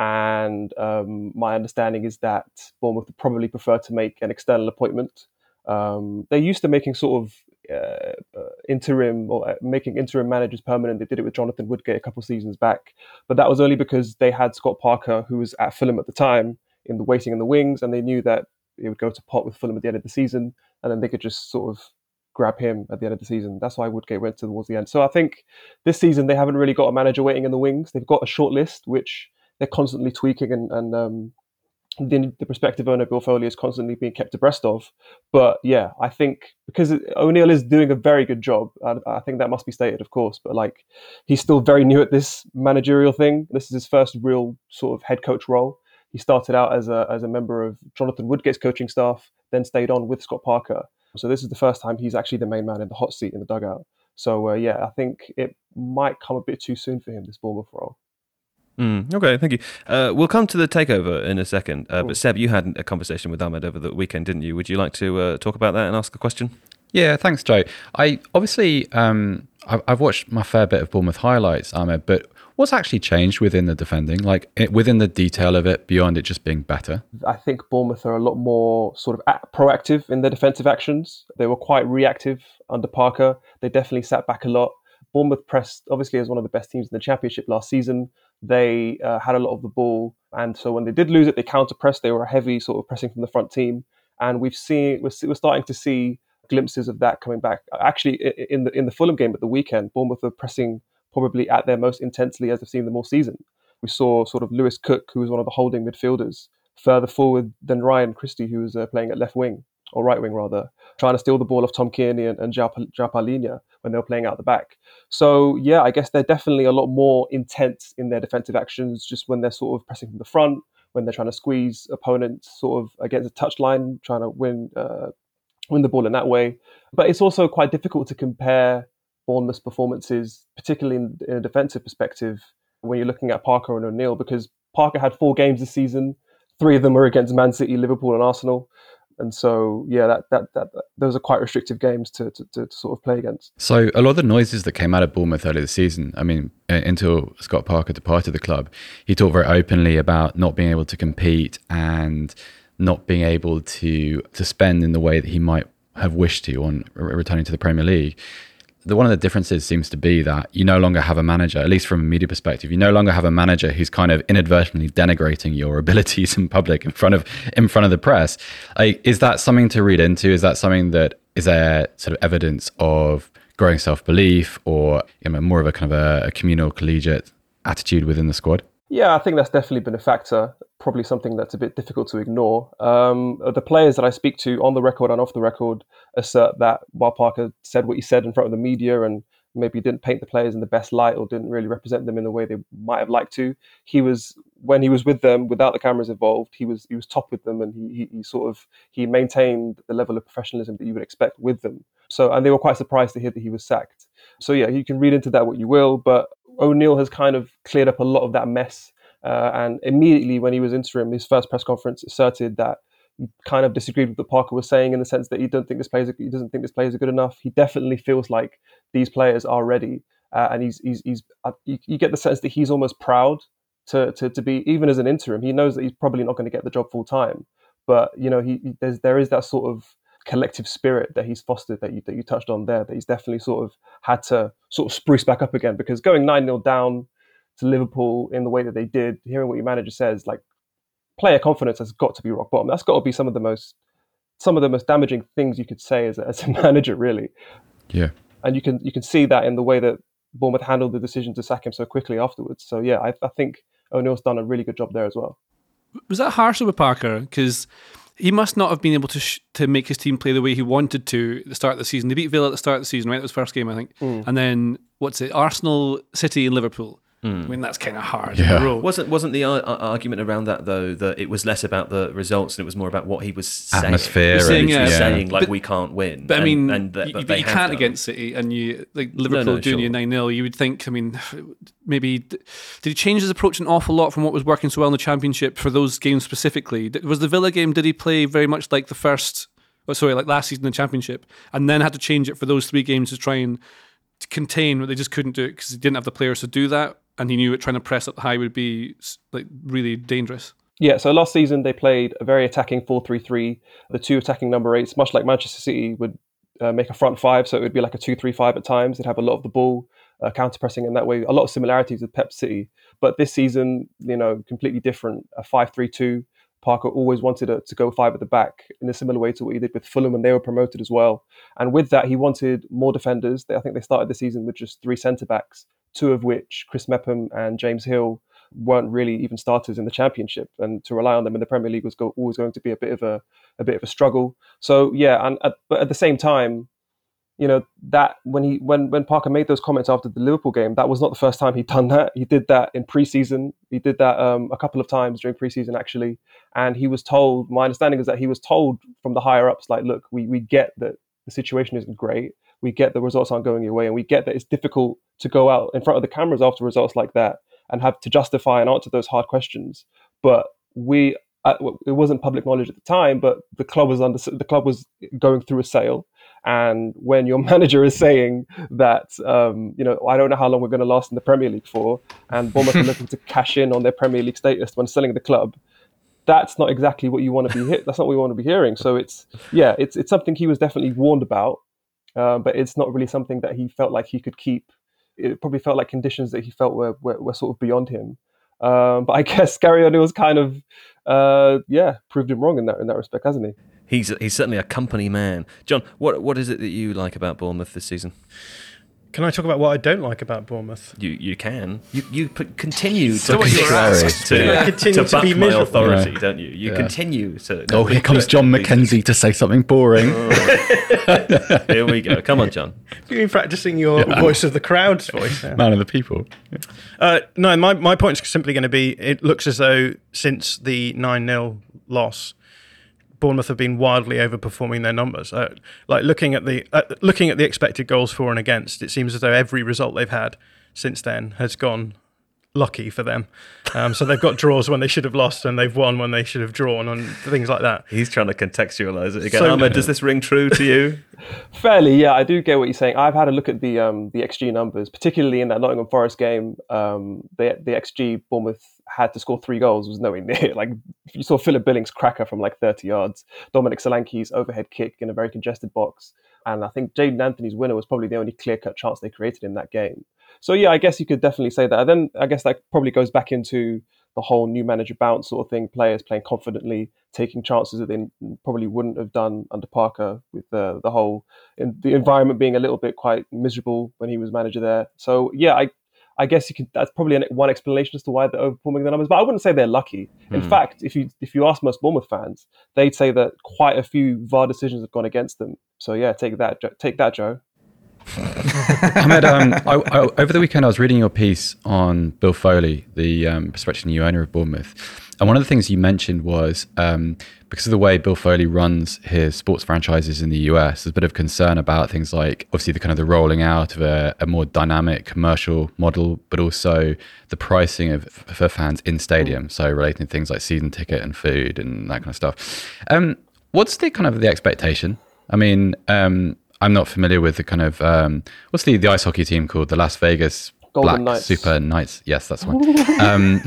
And um, my understanding is that Bournemouth would probably prefer to make an external appointment. Um, they're used to making sort of uh, uh, interim or uh, making interim managers permanent. They did it with Jonathan Woodgate a couple of seasons back, but that was only because they had Scott Parker, who was at Fulham at the time, in the waiting in the wings, and they knew that it would go to pot with Fulham at the end of the season, and then they could just sort of grab him at the end of the season. That's why Woodgate went towards the end. So I think this season they haven't really got a manager waiting in the wings. They've got a short list, which they're constantly tweaking, and, and um, the, the prospective owner, Bill Foley, is constantly being kept abreast of. But yeah, I think because O'Neill is doing a very good job, I, I think that must be stated, of course, but like he's still very new at this managerial thing. This is his first real sort of head coach role. He started out as a as a member of Jonathan Woodgate's coaching staff, then stayed on with Scott Parker. So this is the first time he's actually the main man in the hot seat in the dugout. So uh, yeah, I think it might come a bit too soon for him, this Bournemouth role. Mm, okay, thank you. Uh, we'll come to the takeover in a second. Uh, but Seb, you had a conversation with Ahmed over the weekend, didn't you? Would you like to uh, talk about that and ask a question? Yeah, thanks, Joe. I obviously um, I've, I've watched my fair bit of Bournemouth highlights, Ahmed, but what's actually changed within the defending, like it, within the detail of it, beyond it just being better? I think Bournemouth are a lot more sort of a- proactive in their defensive actions. They were quite reactive under Parker. They definitely sat back a lot. Bournemouth pressed, obviously, as one of the best teams in the Championship last season. They uh, had a lot of the ball, and so when they did lose it, they counter-pressed. They were a heavy sort of pressing from the front team, and we've seen we're, we're starting to see glimpses of that coming back. Actually, in the in the Fulham game at the weekend, Bournemouth were pressing probably at their most intensely as I've seen them all season. We saw sort of Lewis Cook, who was one of the holding midfielders, further forward than Ryan Christie, who was uh, playing at left wing, or right wing rather, trying to steal the ball off Tom Kearney and, and João Palhinha when they were playing out the back. So yeah, I guess they're definitely a lot more intense in their defensive actions, just when they're sort of pressing from the front, when they're trying to squeeze opponents sort of against a touchline, trying to win uh, win the ball in that way. But it's also quite difficult to compare Bournemouth's performances, particularly in, in a defensive perspective, when you're looking at Parker and O'Neill, because Parker had four games this season. Three of them were against Man City, Liverpool and Arsenal. And so, yeah, that that, that, that those are quite restrictive games to, to, to sort of play against. So a lot of the noises that came out of Bournemouth earlier this season, I mean, until Scott Parker departed the club, he talked very openly about not being able to compete and not being able to to spend in the way that he might have wished to on returning to the Premier League. The, one of the differences seems to be that you no longer have a manager, at least from a media perspective, you no longer have a manager who's kind of inadvertently denigrating your abilities in public in front of in front of the press. Like, is that something to read into? Is that something that is there sort of evidence of growing self-belief, or you know, more of a kind of a, a communal, collegiate attitude within the squad? Yeah, I think that's definitely been a factor, probably something that's a bit difficult to ignore. Um, the players that I speak to on the record and off the record assert that while Parker said what he said in front of the media and maybe didn't paint the players in the best light or didn't really represent them in the way they might have liked to, he was, when he was with them, without the cameras involved, he was he was top with them, and he, he, he sort of, he maintained the level of professionalism that you would expect with them. So, and they were quite surprised to hear that he was sacked. So yeah, you can read into that what you will, but O'Neill has kind of cleared up a lot of that mess. Uh, and immediately when he was interim, his first press conference asserted that he kind of disagreed with what Parker was saying in the sense that he don't think this players he doesn't think this players are good enough. He definitely feels like these players are ready, uh, and he's he's he's uh, you, you get the sense that he's almost proud to to to be, even as an interim. He knows that he's probably not going to get the job full time, but you know he, he there's there is that sort of collective spirit that he's fostered that you that you touched on there, that he's definitely sort of had to sort of spruce back up again, because going nine nil down to Liverpool in the way that they did, hearing what your manager says, like, player confidence has got to be rock bottom. That's got to be some of the most some of the most damaging things you could say as a, as a manager, really. Yeah. And you can you can see that in the way that Bournemouth handled the decision to sack him so quickly afterwards. So yeah, I, I think O'Neill's done a really good job there as well. Was that harsher with Parker? Because he must not have been able to sh- to make his team play the way he wanted to at the start of the season. They beat Villa at the start of the season, right? That was the first game, I think. Mm. And then, what's it? Arsenal, City and Liverpool. Mm. I mean, that's kind of hard. Yeah. Wasn't wasn't the ar- argument around that, though, that it was less about the results and it was more about what he was saying? Atmosphere. He was saying, and, yeah, yeah. saying like, but, we can't win. But and, I mean, and that, you, but but you can't done. against City, and you like Liverpool no, no, doing sure. you nine nil. You would think, I mean, maybe did he change his approach an awful lot from what was working so well in the Championship for those games specifically? Was the Villa game, did he play very much like the first, oh, sorry, like last season in the Championship, and then had to change it for those three games to try and to contain what they just couldn't do it because he didn't have the players to do that? and he knew that trying to press up high would be like really dangerous. Yeah, so last season they played a very attacking four three three. The two attacking number eights, much like Manchester City, would uh, make a front five, so it would be like a two three five at times. They'd have a lot of the ball, uh, counter-pressing in that way. A lot of similarities with Pep City. But this season, you know, completely different. A five three two. Parker always wanted to, to go five at the back in a similar way to what he did with Fulham when they were promoted as well. And with that, he wanted more defenders. They, I think they started the season with just three centre-backs, two of which, Chris Mepham and James Hill, weren't really even starters in the Championship, and to rely on them in the Premier League was go, always going to be a bit of a a bit of a struggle. So yeah, and at, but at the same time, you know, that when he when when Parker made those comments after the Liverpool game, that was not the first time he'd done that. He did that in pre-season. He did that um, a couple of times during pre-season actually, and he was told. My understanding is that he was told from the higher ups, like, look, we we get that the situation isn't great. We get the results aren't going your way, and we get that it's difficult to go out in front of the cameras after results like that and have to justify and answer those hard questions. But we, uh, it wasn't public knowledge at the time, but the club was under, the club was going through a sale. And when your manager is saying that, um, you know, I don't know how long we're going to last in the Premier League for, and Bournemouth are looking to cash in on their Premier League status when selling the club, that's not exactly what you want to be hit. That's not what we want to be hearing. So it's, yeah, it's it's something he was definitely warned about, uh, but it's not really something that he felt like he could keep. It probably felt like conditions that he felt were were, were sort of beyond him. Um, but I guess Gary O'Neill's kind of, uh, yeah, proved him wrong in that in that respect, hasn't he? He's he's certainly a company man. John, what what is it that you like about Bournemouth this season? Can I talk about what I don't like about Bournemouth? You you can. You you p- continue to So what you were asked. to, Yeah. Continue to to back be my miserable. authority, Yeah. don't you? You Yeah. continue to. Oh, here comes John McKenzie to say something boring. Here we go. Come on, John. You've been practicing your voice of the crowd's voice. Yeah. Man of the people. Uh, no, my, my point is simply going to be, it looks as though since the nine nil loss, Bournemouth have been wildly overperforming their numbers. Uh, like looking at the uh, looking at the expected goals for and against, it seems as though every result they've had since then has gone lucky for them. Um, so they've got draws when they should have lost, and they've won when they should have drawn, and things like that. He's trying to contextualise it again. So- Ahmed, does this ring true to you? Fairly, yeah, I do get what you're saying. I've had a look at the um, the X G numbers, particularly in that Nottingham Forest game. Um, the the X G Bournemouth had to score three goals was nowhere near. Like, you saw Philip Billings' cracker from like thirty yards, Dominic Solanke's overhead kick in a very congested box, and I think Jaden Anthony's winner was probably the only clear-cut chance they created in that game. So yeah, I guess you could definitely say that. And then I guess that probably goes back into the whole new manager bounce sort of thing, players playing confidently, taking chances that they probably wouldn't have done under Parker, with the the whole in, the environment being a little bit quite miserable when he was manager there. So yeah, I I guess you could. That's probably an, one explanation as to why they're overperforming the numbers. But I wouldn't say they're lucky. In Mm. fact, if you if you ask most Bournemouth fans, they'd say that quite a few V A R decisions have gone against them. So yeah, take that, Jo- take that, Joe. Ahmed, um, I, I, over the weekend, I was reading your piece on Bill Foley, the um, prospective new owner of Bournemouth. And one of the things you mentioned was um, because of the way Bill Foley runs his sports franchises in the U S, there's a bit of concern about things like obviously the kind of the rolling out of a, a more dynamic commercial model, but also the pricing of for fans in stadium. So relating to things like season ticket and food and that kind of stuff. Um, what's the kind of the expectation? I mean, um, I'm not familiar with the kind of um, what's the, the ice hockey team called? The Las Vegas Golden Black Knights. Super Knights. Yes, that's one. um,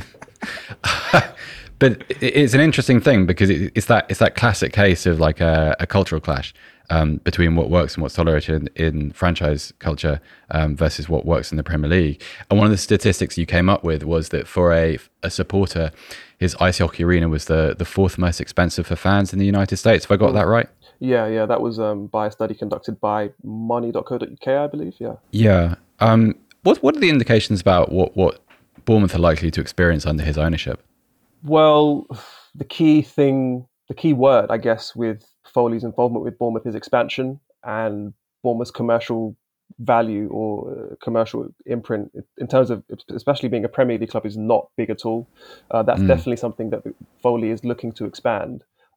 but it- it's an interesting thing because it, it's that it's that classic case of like a, a cultural clash um, between what works and what's tolerated in, in franchise culture um, versus what works in the Premier League. And one of the statistics you came up with was that for a, a supporter, his ice hockey arena was the, the fourth most expensive for fans in the United States. Have I got that right? Yeah, yeah, that was um, by a study conducted by money dot co dot U K, I believe. Yeah. Yeah. Um, what what are the indications about what, what Bournemouth are likely to experience under his ownership? Well, the key thing, the key word, I guess, with Foley's involvement with Bournemouth is expansion, and Bournemouth's commercial value or uh, commercial imprint in terms of especially being a Premier League club is not big at all. Uh, that's Mm. definitely something that Foley is looking to expand.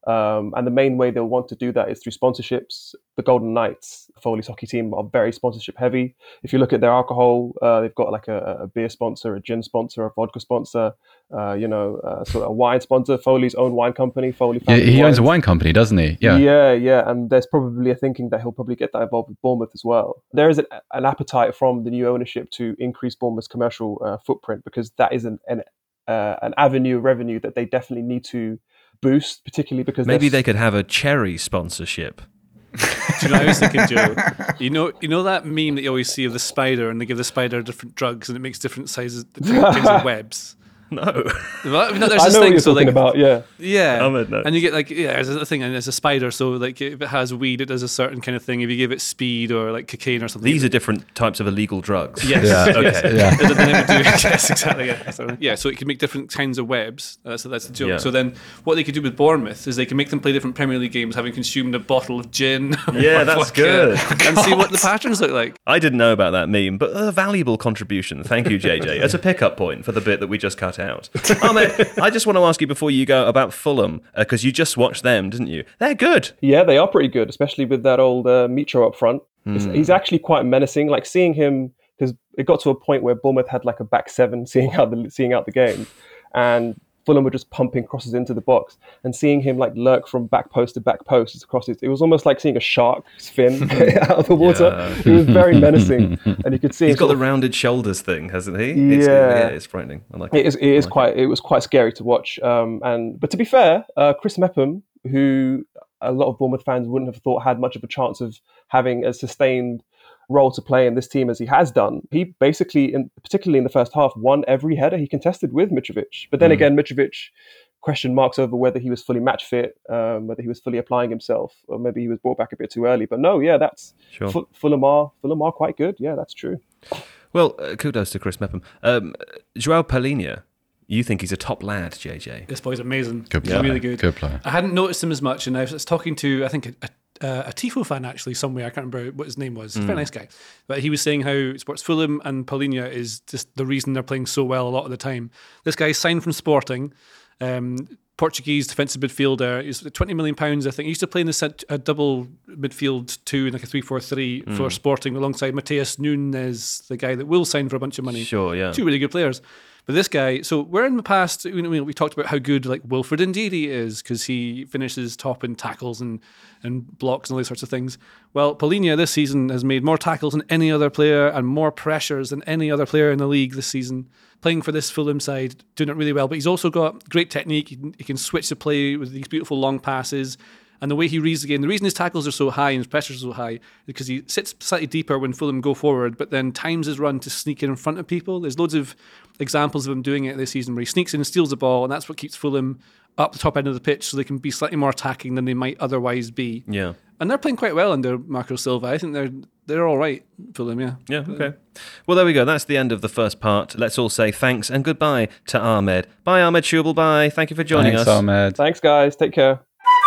Um, and the main way they'll want to do that is through sponsorships. The Golden Knights, Foley's hockey team, are very sponsorship heavy. If you look at their alcohol, uh, they've got like a, a beer sponsor, a gin sponsor, a vodka sponsor, uh, you know, uh, sort of a wine sponsor. Foley's own wine company, Foley Yeah, Family he owns a Wines. wine company, doesn't he? Yeah. Yeah, yeah. And there's probably a thinking that he'll probably get that involved with Bournemouth as well. There is an, an appetite from the new ownership to increase Bournemouth's commercial uh, footprint, because that is an an, uh, an avenue of revenue that they definitely need to boost, particularly because Maybe they're- they could have a cherry sponsorship. Do you know what I was thinking, Joe? You know, you know that meme that you always see of the spider, and they give the spider different drugs, and it makes different sizes, different kinds of webs. No. Well, no, there's I this know what thing, you're so talking like, about. Yeah, yeah, Ahmed knows. and you get like yeah, there's a thing, and there's a spider. So like, if it has weed, it does a certain kind of thing. If you give it speed or like cocaine or something, These are different types of illegal drugs. yes, Yeah. yes. Okay. Yeah. then then it would do yes, exactly. Yeah. So, yeah, so it can make different kinds of webs. Uh, so that's the joke. Yeah. So then, what they could do with Bournemouth is they can make them play different Premier League games, having consumed a bottle of gin. Yeah, or that's vodka, good. and see what the patterns look like. I didn't know about that meme, but a valuable contribution. Thank you, J J. As a pickup point for the bit that we just cut out. Ahmed, I just want to ask you before you go about Fulham, because you just watched them, didn't you? They're good. yeah, they are pretty good, especially with that old uh, Mitro up front. It's- He's actually quite menacing. Like seeing him, because it got to a point where Bournemouth had like a back seven seeing out the seeing out the game, and Fulham were just pumping crosses into the box, and seeing him like lurk from back post to back post across it, it was almost like seeing a shark's fin out of the water. Yeah. It was very menacing, and you could see He's him got sort the of- rounded shoulders thing, hasn't he? It's, Yeah. yeah, it's frightening. I like it. It is. It is quite. It was quite scary to watch. Um, and but to be fair, uh, Chris Mepham, who a lot of Bournemouth fans wouldn't have thought had much of a chance of having a sustained role to play in this team as he has done, he basically, in, particularly in the first half, won every header he contested with Mitrovic. But then again, Mitrovic question marks over whether he was fully match fit, um, whether he was fully applying himself, or maybe he was brought back a bit too early. But no, yeah, that's Sure. Fu- Fulham are Fulham are quite good. Yeah, that's true. Well, uh, kudos to Chris Mepham. Um, Joao Palhinha, you think he's a top lad, J J? This boy's amazing. Good He's player. really good. Good player. I hadn't noticed him as much, and I was talking to, I think, a, a, a Tifo fan actually somewhere. I can't remember what his name was. He's a very nice guy. But he was saying how Sports Fulham and Palhinha is just the reason they're playing so well a lot of the time. This guy's signed from Sporting, um, Portuguese defensive midfielder. He's twenty million pounds, I think. He used to play in the set, a double midfield two in like a three four three for Sporting alongside Mateus Nunes, the guy that will sign for a bunch of money. Sure, yeah. Two really good players. But this guy, so we're in the past, you know, we talked about how good like Wilfred Ndidi is because he finishes top in tackles and, and blocks and all these sorts of things. Well, Palhinha this season has made more tackles than any other player and more pressures than any other player in the league this season. Playing for this Fulham side, doing it really well. But he's also got great technique. He can, he can switch the play with these beautiful long passes. And the way he reads the game, the reason his tackles are so high and his pressures are so high is because he sits slightly deeper when Fulham go forward, but then times his run to sneak in in front of people. There's loads of examples of him doing it this season where he sneaks in and steals the ball, and that's what keeps Fulham up the top end of the pitch so they can be slightly more attacking than they might otherwise be. Yeah. And they're playing quite well under Marco Silva. I think they're they're all right, Fulham, yeah. Yeah, okay. Well, there we go. That's the end of the first part. Let's all say thanks and goodbye to Ahmed. Bye, Ahmed Schubel. Bye. Thank you for joining Thanks, us. Ahmed. Thanks, guys. Take care.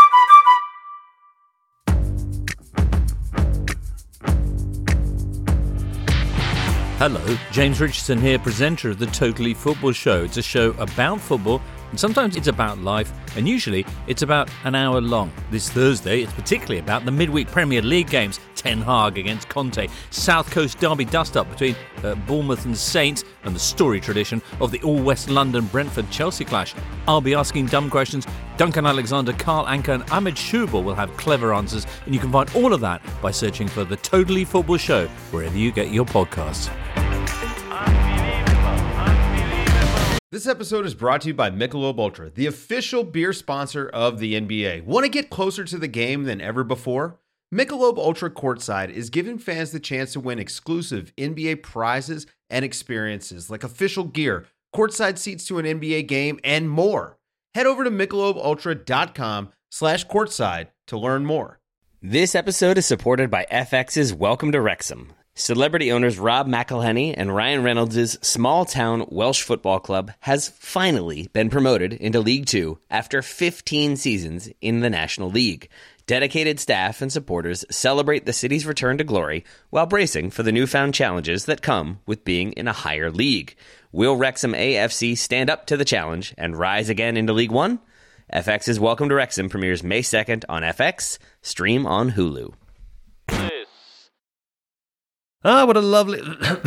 Hello, James Richardson here, presenter of the Totally Football Show. It's a show about football, and sometimes it's about life, and usually it's about an hour long. This Thursday, it's particularly about the midweek Premier League games, Ten Hag against Conte, South Coast derby dust-up between uh, Bournemouth and Saints, and the story tradition of the all-West London Brentford-Chelsea clash. I'll be asking dumb questions. Duncan Alexander, Carl Anker and Ahmed Schubel will have clever answers, and you can find all of that by searching for the Totally Football Show wherever you get your podcasts. This episode is brought to you by Michelob Ultra, the official beer sponsor of the N B A. Want to get closer to the game than ever before? Michelob Ultra Courtside is giving fans the chance to win exclusive N B A prizes and experiences like official gear, courtside seats to an N B A game, and more. Head over to michelobultra.com slash courtside to learn more. This episode is supported by F X's Welcome to Wrexham. Celebrity owners Rob McElhenney and Ryan Reynolds' small-town Welsh football club has finally been promoted into League Two after fifteen seasons in the National League. Dedicated staff and supporters celebrate the city's return to glory while bracing for the newfound challenges that come with being in a higher league. Will Wrexham A F C stand up to the challenge and rise again into League One? F X's Welcome to Wrexham premieres May second on F X, stream on Hulu. Ah, what a lovely...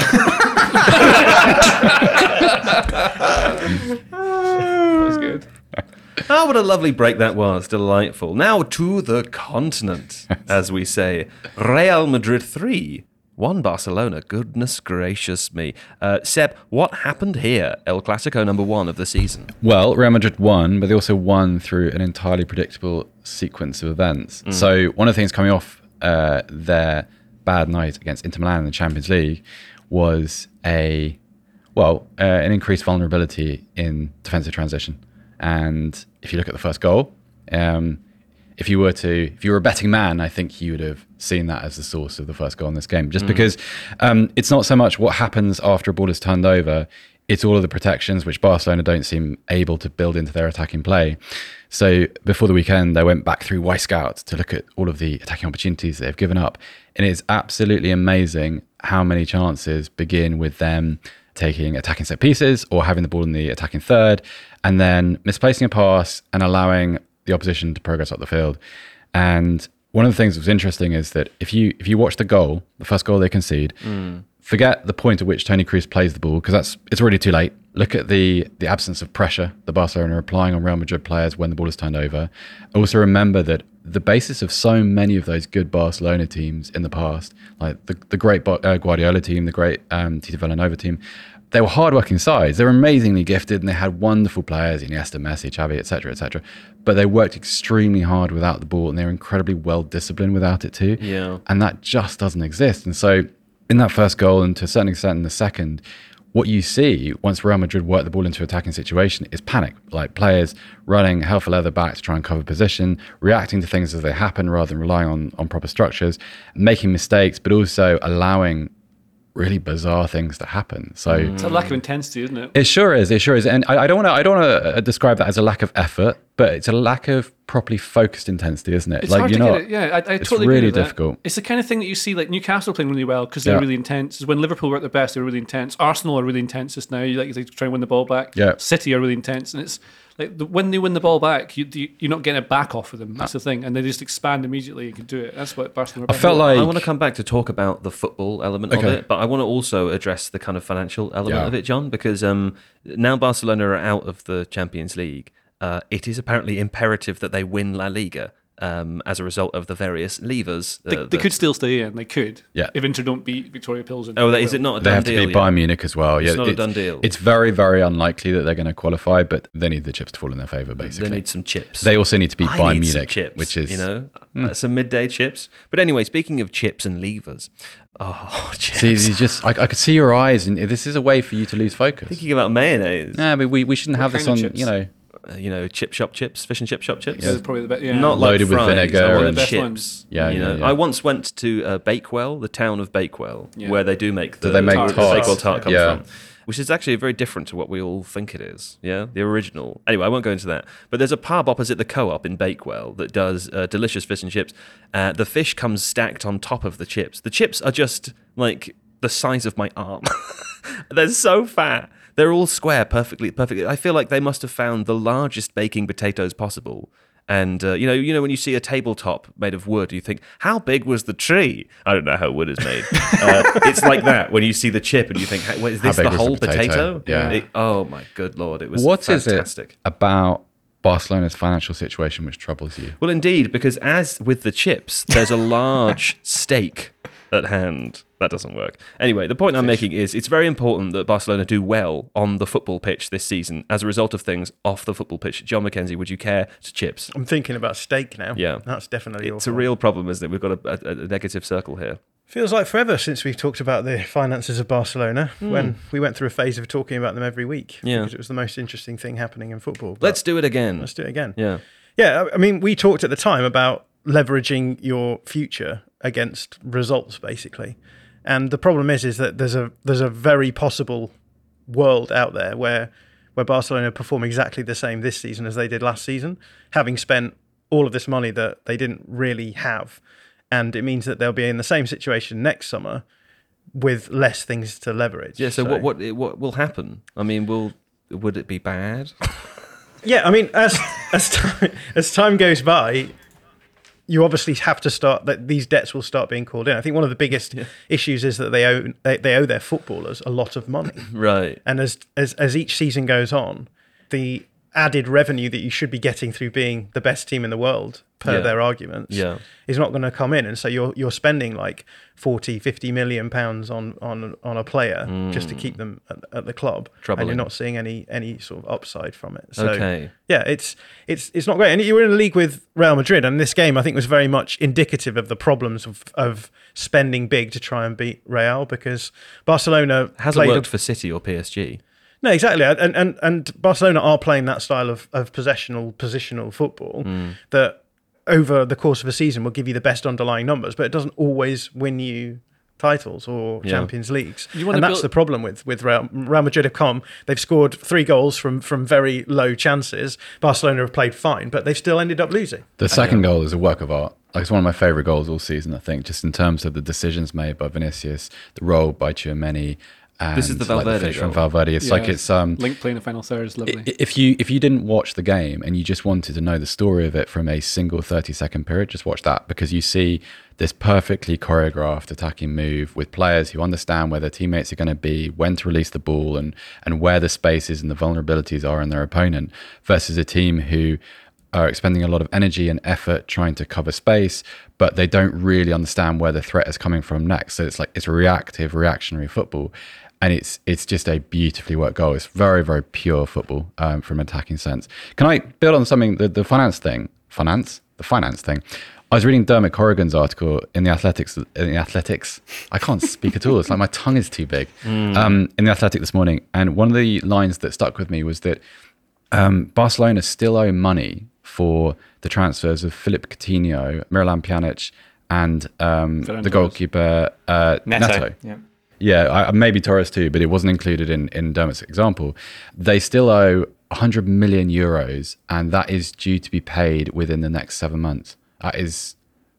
That was good. Ah, what a lovely break that was. Delightful. Now to the continent, as we say. Real Madrid three, one Barcelona. Goodness gracious me. Uh, Seb, what happened here? El Clasico number one of the season. Well, Real Madrid won, but they also won through an entirely predictable sequence of events. Mm. So one of the things coming off uh, their bad night against Inter Milan in the Champions League was a, well, uh, an increased vulnerability in defensive transition. And if you look at the first goal, um, if you were to, if you were a betting man, I think you would have seen that as the source of the first goal in this game. Just mm. because um, it's not so much what happens after a ball is turned over, it's all of the protections which Barcelona don't seem able to build into their attacking play. So before the weekend, I went back through Wisecout to look at all of the attacking opportunities they've given up. And it's absolutely amazing how many chances begin with them taking attacking set pieces or having the ball in the attacking third and then misplacing a pass and allowing the opposition to progress up the field. And one of the things that was interesting is that if you if you watch the goal, the first goal they concede, mm. forget the point at which Toni Kroos plays the ball because that's it's already too late. Look at the the absence of pressure the Barcelona are applying on Real Madrid players when the ball is turned over. Also remember that the basis of so many of those good Barcelona teams in the past, like the, the great uh, Guardiola team, the great um, Tito Villanova team, they were hardworking sides. They were amazingly gifted and they had wonderful players, Iniesta, Messi, Xavi, et cetera, et cetera. But they worked extremely hard without the ball and they were incredibly well disciplined without it too. Yeah. And that just doesn't exist. And so in that first goal and to a certain extent in the second, what you see once Real Madrid work the ball into an attacking situation is panic, like players running hell for leather back to try and cover position, reacting to things as they happen rather than relying on, on proper structures, making mistakes, but also allowing really bizarre things to happen. So it's a lack of intensity, isn't it? It sure is. It sure is. And I, I don't want to. I don't want to describe that as a lack of effort, but it's a lack of properly focused intensity, isn't it? It's like hard you're to not. get it. Yeah, I, I it's totally really agree with difficult. That. It's the kind of thing that you see, like Newcastle playing really well because they're Yeah. really intense. Is when Liverpool were at their best, they were really intense. Arsenal are really intense just now. You like they try and win the ball back. Yeah. City are really intense, and it's like the, when they win the ball back, you, you you're not getting it back off of them. That's the thing, and they just expand immediately and can do it. That's what Barcelona. Are I felt like I want to come back to talk about the football element Okay. of it, but I want to also address the kind of financial element Yeah. of it, John, because um, now Barcelona are out of the Champions League. Uh, it is apparently imperative that they win La Liga. Um, as a result of the various levers. Uh, They, they that- could still stay in. They could. Yeah. If Inter don't beat Victoria Pilsen. Oh, they is will. it not a they done have to deal beat yet? Bayern Munich as well. It's yeah, not a done deal. It's very, very unlikely that they're going to qualify, but they need the chips to fall in their favour. Basically, They need some chips. They also need to beat I Bayern need some Munich, chips, which is you know, uh, some midday chips. But anyway, speaking of chips and levers, oh, chips. See, you just I, I could see your eyes, and this is a way for you to lose focus. Thinking about mayonnaise. Yeah, but we, we shouldn't What have this kind on. of chips? You know, Uh, you know, chip shop chips, fish and chip shop chips. Yeah, they're probably the best. Yeah. Not Loaded like with fries, vinegar I want and- the Best chips. ones. Yeah, you yeah, know, yeah. I once went to uh, Bakewell, the town of Bakewell, Yeah. where they do make the Do they make where the tarts? Bakewell tart comes Yeah. from, which is actually very different to what we all think it is. Yeah, the original. Anyway, I won't go into that. But there's a pub opposite the Co-op in Bakewell that does uh, delicious fish and chips. Uh, the fish comes stacked on top of the chips. The chips are just like the size of my arm. They're so fat. They're all square, perfectly, perfectly. I feel like they must have found the largest baking potatoes possible. And uh, you know, you know, when you see a tabletop made of wood, you think, "How big was the tree?" I don't know how wood is made. uh, it's like that when you see the chip and you think, "Wait, is How this big the was the whole potato?" potato?" Yeah. It- oh my good lord, it was what is fantastic. it about Barcelona's financial situation which troubles you? Well, indeed, because as with the chips, there's a large stake at hand. That doesn't work. Anyway, the point I'm making is it's very important that Barcelona do well on the football pitch this season as a result of things off the football pitch. John McKenzie, would you care to chips? I'm thinking about steak now. Yeah. That's definitely It's a awful. real problem, isn't it? We've got a, a, a negative circle here. Feels like forever since we talked about the finances of Barcelona Hmm. when we went through a phase of talking about them every week. Yeah. Because it was the most interesting thing happening in football. But Let's do it again. let's do it again. Yeah. Yeah, I mean, we talked at the time about leveraging your future against results, basically. And the problem is, is that there's a there's a very possible world out there where where Barcelona perform exactly the same this season as they did last season, having spent all of this money that they didn't really have. And it means that they'll be in the same situation next summer with less things to leverage. Yeah, so, what, what what will happen? I mean, will would it be bad? Yeah, I mean, as as time, as time goes by, you obviously have to start that these debts will start being called in. I think one of the biggest yeah. issues is that they owe they, they owe their footballers a lot of money. Right. And as as as each season goes on, the added revenue that you should be getting through being the best team in the world, per yeah. their arguments, yeah. is not going to come in. And so you're you're spending like forty, fifty million pounds on on on a player mm. just to keep them at, at the club. Troubling. And you're not seeing any any sort of upside from it. So okay. yeah, it's it's it's not great. And you were in a league with Real Madrid, and this game I think was very much indicative of the problems of of spending big to try and beat Real, because Barcelona hasn't worked a, for City or P S G. No, exactly, and and and Barcelona are playing that style of, of possessional positional football mm. that over the course of a season will give you the best underlying numbers, but it doesn't always win you titles or yeah. Champions Leagues. And that's build- the problem with with Real, Real Madrid have come. They've scored three goals from from very low chances. Barcelona have played fine, but they've still ended up losing. The second goal is a work of art. Like, it's one of my favourite goals all season, I think, just in terms of the decisions made by Vinicius, the role by Tchouaméni. And this is the Valverde like the from Valverde. It's yeah, like it's um Link playing the final third is lovely. If you if you didn't watch the game and you just wanted to know the story of it from a single thirty second period, just watch that, because you see this perfectly choreographed attacking move with players who understand where their teammates are going to be, when to release the ball, and and where the spaces and the vulnerabilities are in their opponent, versus a team who are expending a lot of energy and effort trying to cover space, but they don't really understand where the threat is coming from next. So it's like it's reactive, reactionary football. And it's it's just a beautifully worked goal. It's very, very pure football um, from an attacking sense. Can I build on something, the, the finance thing? Finance? The finance thing. I was reading Dermot Corrigan's article in the Athletics. In the Athletics, I can't speak at all. It's like my tongue is too big. Mm. Um, in the Athletic this morning, and one of the lines that stuck with me was that um, Barcelona still owe money for the transfers of Philippe Coutinho, Miralem Pjanic, and um, the goalkeeper uh, Neto. Neto. Yeah. Yeah, I, maybe Torres too, but it wasn't included in, in Dermot's example. They still owe one hundred million euros, and that is due to be paid within the next seven months. That is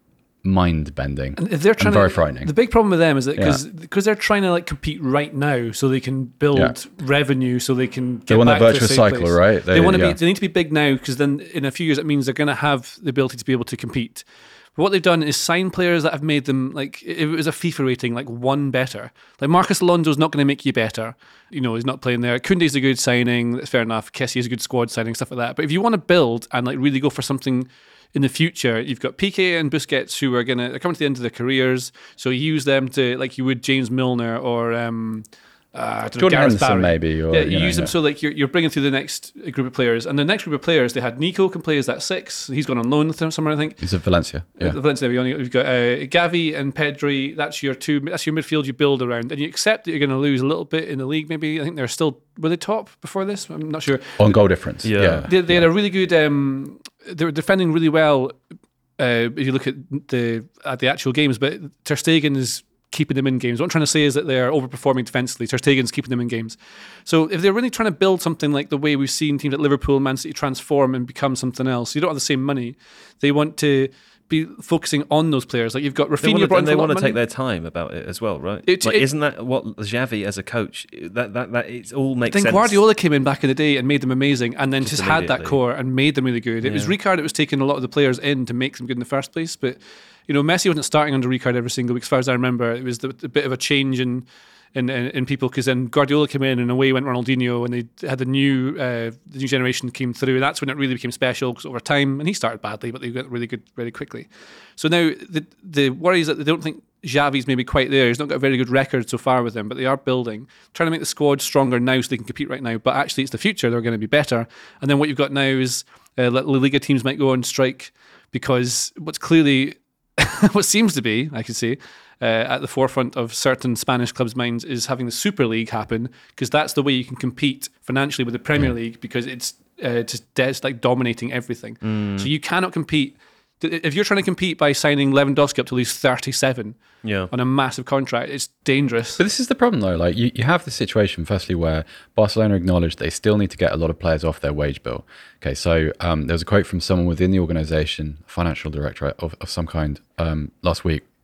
mind-bending and, if they're trying and very to, frightening. The big problem with them is that because yeah. because they're trying to like compete right now, so they can build yeah. revenue, so they can get they want back that virtuous to cycle, place. right? They, they want to yeah. be. They need to be big now, because then in a few years it means they're going to have the ability to be able to compete. But what they've done is sign players that have made them, like, if it was a FIFA rating, like one better. Like Marcus Alonso's not going to make you better. You know, he's not playing there. Koundé's a good signing. That's fair enough. Kessie is a good squad signing, stuff like that. But if you want to build and like really go for something in the future, you've got Piqué and Busquets who are going to, they're coming to the end of their careers. So you use them to, like you would James Milner or, um, Uh, Jordan know, Henderson, maybe. Or, yeah, you, you know, use them yeah. so like you're, you're bringing through the next group of players, and the next group of players they had Nico can play as that six. He's gone on loan somewhere, I think. He's at Valencia. Yeah, uh, Valencia. You've got uh, Gavi and Pedri. That's your two. That's your midfield you build around, and you accept that you're going to lose a little bit in the league. Maybe I think they're still were they top before this? I'm not sure. On goal difference. Yeah, yeah. They, they had a really good. Um, they were defending really well. Uh, if you look at the at the actual games, but Ter Stegen is keeping them in games. What I'm trying to say is that they're overperforming defensively. Ter Stegen's keeping them in games. So if they're really trying to build something like the way we've seen teams like Liverpool, Man City transform and become something else, you don't have the same money. They want to be focusing on those players. Like you've got Rafinha, they want to, they want to money. take their time about it as well, right? It, like, it, isn't that what Xavi as a coach? That that that it all makes then sense. Guardiola came in back in the day and made them amazing, and then just, just had that core and made them really good. It yeah. was Rijkaard that was taking a lot of the players in to make them good in the first place, but. You know, Messi wasn't starting under Rijkaard every single week. As far as I remember, it was the, a bit of a change in in, in, in people, because then Guardiola came in and away went Ronaldinho, and they had the new uh, the new generation came through. That's when it really became special, because over time, and he started badly, but they got really good really quickly. So now the the worry is that they don't think Xavi's maybe quite there. He's not got a very good record so far with them, but they are building, trying to make the squad stronger now so they can compete right now. But actually, it's the future. They're going to be better. And then what you've got now is uh, La Liga teams might go on strike, because what's clearly what seems to be, I can see, uh, at the forefront of certain Spanish clubs' minds is having the Super League happen, because that's the way you can compete financially with the Premier yeah. League, because it's uh, just dead, it's like dominating everything. Mm. So you cannot compete. If you're trying to compete by signing Lewandowski up to at least thirty-seven yeah. on a massive contract, it's dangerous. But this is the problem, though. Like you, you have the situation, firstly, where Barcelona acknowledge they still need to get a lot of players off their wage bill. Okay, so um, there was a quote from someone within the organisation, financial director of, of some kind, um, last week,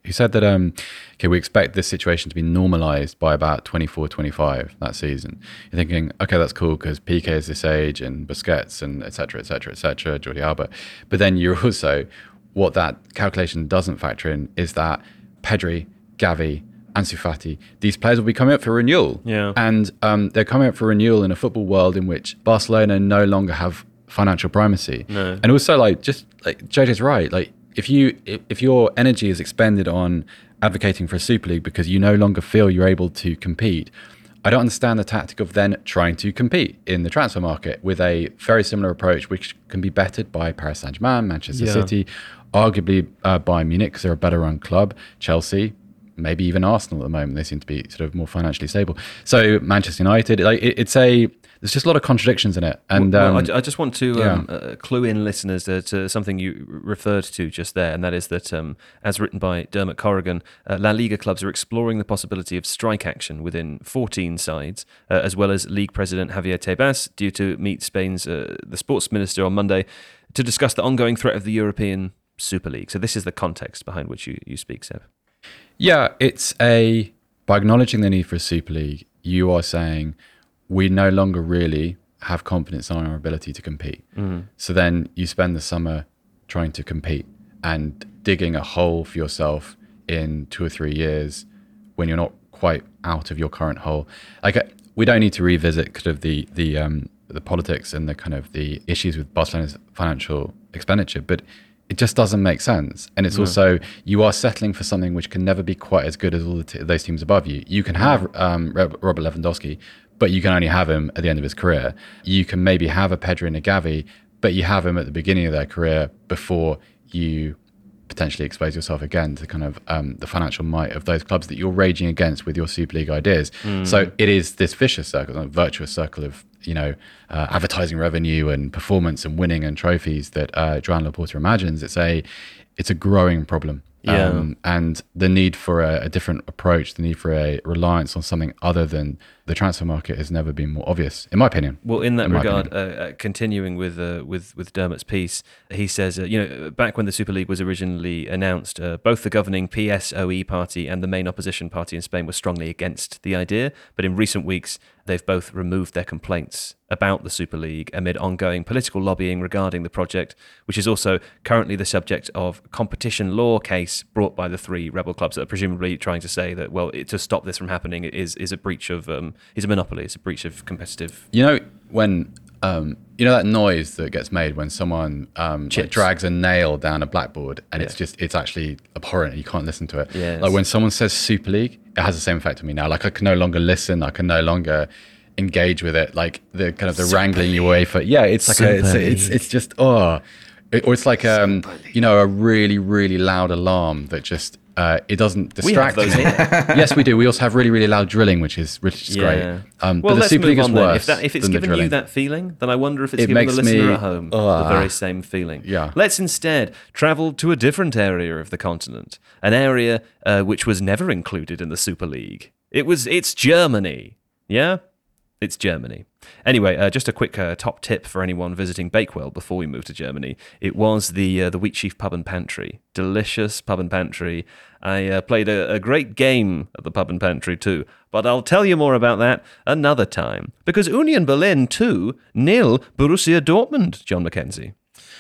who said that um, okay, we expect this situation to be normalized by about twenty-four, twenty-five that season. You're thinking, okay, that's cool because P K is this age and Busquets and et cetera, et cetera, et cetera, Jordi Alba. But then you're also, what that calculation doesn't factor in is that Pedri, Gavi, Ansu Fati, these players will be coming up for renewal. Yeah. And um, they're coming up for renewal in a football world in which Barcelona no longer have financial primacy. No. And also, like, just like J J's right, like, if you if, if your energy is expended on advocating for a Super League because you no longer feel you're able to compete, I don't understand the tactic of then trying to compete in the transfer market with a very similar approach, which can be bettered by Paris Saint-Germain, Manchester Yeah. City, arguably uh, Bayern Munich because they're a better run club, Chelsea, maybe even Arsenal at the moment. They seem to be sort of more financially stable. So Manchester United, like it, it's a there's just a lot of contradictions in it. And well, um, I, I just want to yeah. um, uh, clue in listeners uh, to something you referred to just there, and that is that, um, as written by Dermot Corrigan, uh, La Liga clubs are exploring the possibility of strike action within fourteen sides, uh, as well as League President Javier Tebas due to meet Spain's uh, the sports minister on Monday to discuss the ongoing threat of the European Super League. So this is the context behind which you, you speak, Seb. Yeah, it's a, by acknowledging the need for a Super League, you are saying we no longer really have confidence in our ability to compete. Mm. So then you spend the summer trying to compete and digging a hole for yourself in two or three years when you're not quite out of your current hole. Like, uh, we don't need to revisit kind of the, the, um, the politics and the kind of the issues with Barcelona's financial expenditure, but it just doesn't make sense. And it's No. also, you are settling for something which can never be quite as good as all the t- those teams above you. You can have um, Robert Lewandowski, but you can only have him at the end of his career. You can maybe have a Pedri and a Gavi, but you have him at the beginning of their career before you potentially expose yourself again to kind of um, the financial might of those clubs that you're raging against with your Super League ideas. Mm. So it is this vicious circle, a virtuous circle of, you know, uh, advertising revenue and performance and winning and trophies that uh, Joan Laporta imagines. It's a, it's a growing problem. Yeah. Um, and the need for a, a different approach, the need for a reliance on something other than the transfer market has never been more obvious, in my opinion. Well, in that In my regard, uh, uh, continuing with uh, with with Dermot's piece, he says, uh, you know, back when the Super League was originally announced, uh, both the governing P S O E party and the main opposition party in Spain were strongly against the idea. But in recent weeks, they've both removed their complaints about the Super League amid ongoing political lobbying regarding the project, which is also currently the subject of competition law case brought by the three rebel clubs that are presumably trying to say that, well, it, to stop this from happening is is a breach of um, is a monopoly, it's a breach of competitive. You know, when, um, you know that noise that gets made when someone um, like drags a nail down a blackboard and Yeah. it's just, it's actually abhorrent. You can't listen to it. Yes. Like when someone says Super League, it has the same effect on me now. Like I can no longer listen. I can no longer engage with it. Like the kind of the wrangling you away for, yeah, it's like a, it's, a, it's, it's just, oh, it, or it's like, um, you know, a really, really loud alarm that just, uh, it doesn't We have distract those you. here. Yes, we do. We also have really, really loud drilling, which is, which is Yeah. great. Um, Well, but the let's Super move League is on then. worse If, that, if it's than the given you drilling. that feeling, then I wonder if it's It given the makes listener me- at home the Ugh. very same feeling. Yeah. Let's instead travel to a different area of the continent, an area uh, which was never included in the Super League. It was, it's Germany. Yeah? It's Germany. Anyway, uh, just a quick uh, top tip for anyone visiting Bakewell before we move to Germany. It was the uh, the Wheat Sheaf Pub and Pantry. Delicious pub and pantry. I uh, played a, a great game at the pub and pantry too, but I'll tell you more about that another time. Because Union Berlin two nil Borussia Dortmund, John McKenzie.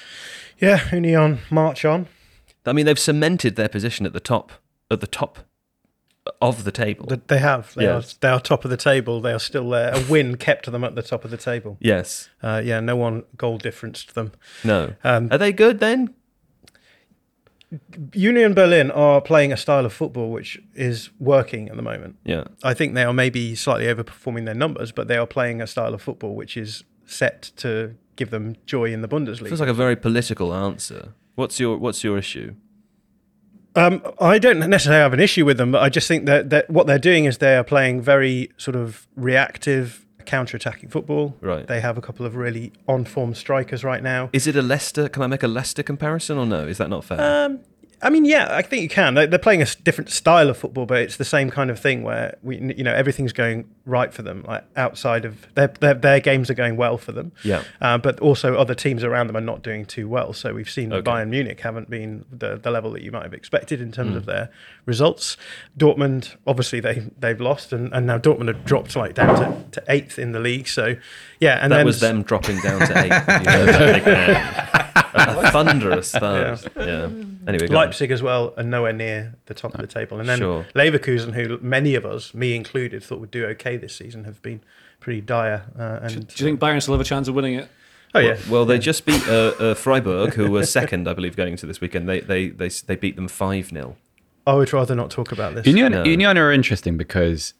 Yeah, Union march on. I mean, they've cemented their position at the top, at the top of the table. Th- They have. They, Yes. are, they are top of the table. They are still there. A win kept them at the top of the table. Yes. Uh, yeah, no one goal difference to them. No. Um, Are they good then? Union Berlin are playing a style of football which is working at the moment. Yeah. I think they are maybe slightly overperforming their numbers, but they are playing a style of football which is set to give them joy in the Bundesliga. Feels like a very political answer. What's your What's your issue? Um, I don't necessarily have an issue with them, but I just think that, that what they're doing is they are playing very sort of reactive, counter-attacking football. Right. They have a couple of really on-form strikers right now. Is it a Leicester? Can I make a Leicester comparison or no? Is that not fair? Um, I mean, yeah, I think you can. They're playing a different style of football, but it's the same kind of thing where we, you know, everything's going right for them. Like outside of their their, their games are going well for them. Yeah. Uh, but also other teams around them are not doing too well. So we've seen Okay. Bayern Munich haven't been the, the level that you might have expected in terms mm. of their results. Dortmund, obviously they they've lost, and, and now Dortmund have dropped like down to, to eighth in the league. So yeah, and that then was them dropping down to eighth. A thunderous start. Yeah. yeah. Anyway, Leipzig on. as well are nowhere near the top of the table. And then sure. Leverkusen, who many of us, me included, thought would do okay this season, have been pretty dire. Uh, and do, do you think Bayern still have a chance of winning it? Oh yeah. Well, well they just beat uh, uh, Freiburg, who were second, I believe, going into this weekend. They they they they beat them five nil. I would rather not talk about this. Union, no. Union are interesting because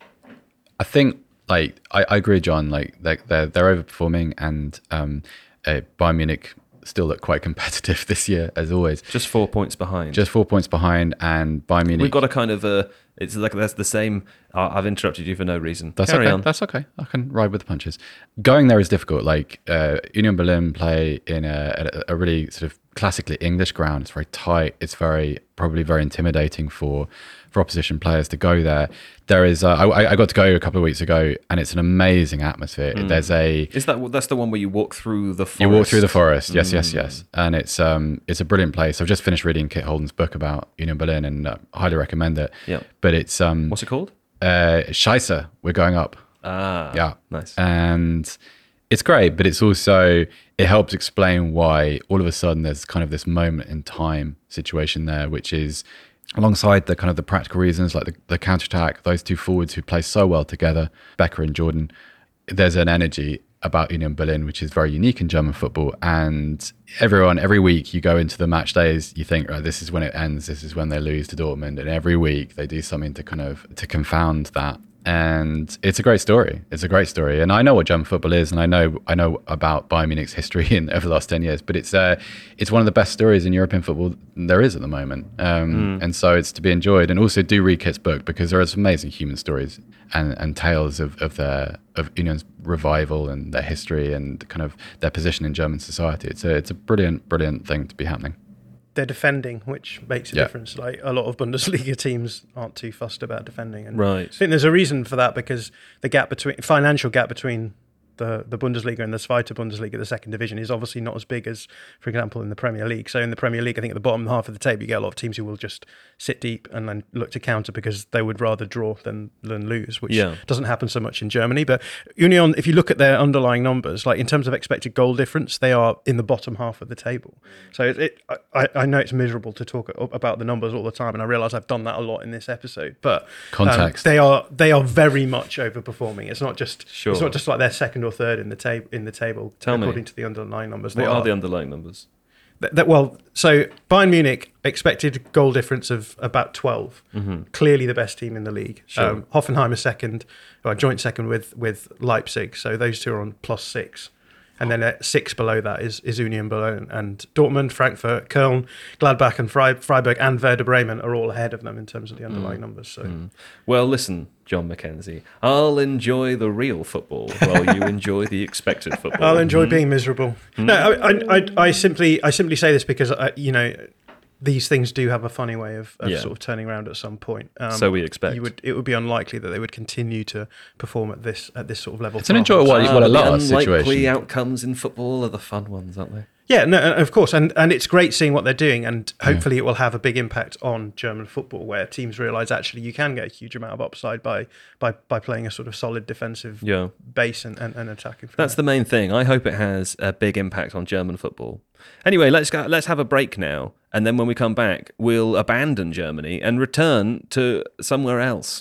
I think, like, I, I agree, John. Like, they're they're, they're overperforming, and um, uh, Bayern Munich still look quite competitive this year, as always. Just four points behind. Just four points behind, and Bayern Munich. We've got a kind of a. It's like that's the same. Uh, I've interrupted you for no reason. That's Carry okay. on. That's okay. I can ride with the punches. Going there is difficult. Like uh, Union Berlin play in a, a, a really sort of classically English ground. It's very tight. It's very probably very intimidating for for opposition players to go there. There is. Uh, I, I got to go a couple of weeks ago, and it's an amazing atmosphere. Mm. There's a. Is that that's the one where you walk through the forest? You walk through the forest. Yes, mm. yes, yes. Hmm. And it's um it's a brilliant place. I've just finished reading Kit Holden's book about Union Berlin, and uh, highly recommend it. Yeah. But it's um. What's it called? Uh, Scheisse. We're going up. Ah. Yeah. Nice. And it's great, but it's also it helps explain why all of a sudden there's kind of this moment in time situation there, which is. Alongside the kind of the practical reasons, like the, the counter-attack, those two forwards who play so well together, Becker and Jordan, there's an energy about Union Berlin which is very unique in German football. And everyone, every week you go into the match days, you think, right, this is when it ends, this is when they lose to Dortmund. And every week they do something to kind of to confound that. And it's a great story. It's a great story. And I know what German football is, and I know I know about Bayern Munich's history in over the last ten years. But it's uh, it's one of the best stories in European football there is at the moment. Um, mm. And so it's to be enjoyed. And also do read Kit's book, because there are some amazing human stories and, and tales of of their of Union's revival and their history and kind of their position in German society. It's a it's a brilliant brilliant thing to be happening. They're defending, which makes a yeah. difference. Like a lot of Bundesliga teams aren't too fussed about defending, and right. I think there's a reason for that, because the gap between financial gap between the the Bundesliga and the Zweite Bundesliga, the second division, is obviously not as big as, for example, in the Premier League. So in the Premier League, I think at the bottom half of the table, you get a lot of teams who will just sit deep and then look to counter because they would rather draw than than lose, which yeah. doesn't happen so much in Germany. But Union, if you look at their underlying numbers, like in terms of expected goal difference, they are in the bottom half of the table. So it, it I, I know it's miserable to talk about the numbers all the time, and I realise I've done that a lot in this episode. But context, um, they are they are very much overperforming. It's not just sure. it's not just like they're second or third in the table in the table Tell according me. to the underlying numbers. What they are, are the underlying numbers? That, that, well, so Bayern Munich expected goal difference of about twelve. Mm-hmm. Clearly the best team in the league. Sure. Um, Hoffenheim is second, or joint second with with Leipzig. So those two are on plus six. And then at six below that is, is Union Berlin, and Dortmund, Frankfurt, Köln, Gladbach, and Freiburg, and Werder Bremen are all ahead of them in terms of the underlying mm. numbers. So, mm. Well, listen, John McKenzie, I'll enjoy the real football while you enjoy the expected football. I'll enjoy mm. being miserable. Mm. No, I, I, I, I simply, I simply say this because I, you know. These things do have a funny way of, of yeah. sort of turning around at some point. Um, so we expect. You would, it would be unlikely that they would continue to perform at this at this sort of level. It's an enjoyable while, while it lasts situation. Unlikely outcomes in football are the fun ones, aren't they? Yeah, no, of course, and and it's great seeing what they're doing, and hopefully yeah. it will have a big impact on German football, where teams realise actually you can get a huge amount of upside by by, by playing a sort of solid defensive yeah. base and, and, and attacking. That's there. the main thing. I hope it has a big impact on German football. Anyway, let's go, let's have a break now, and then when we come back, we'll abandon Germany and return to somewhere else.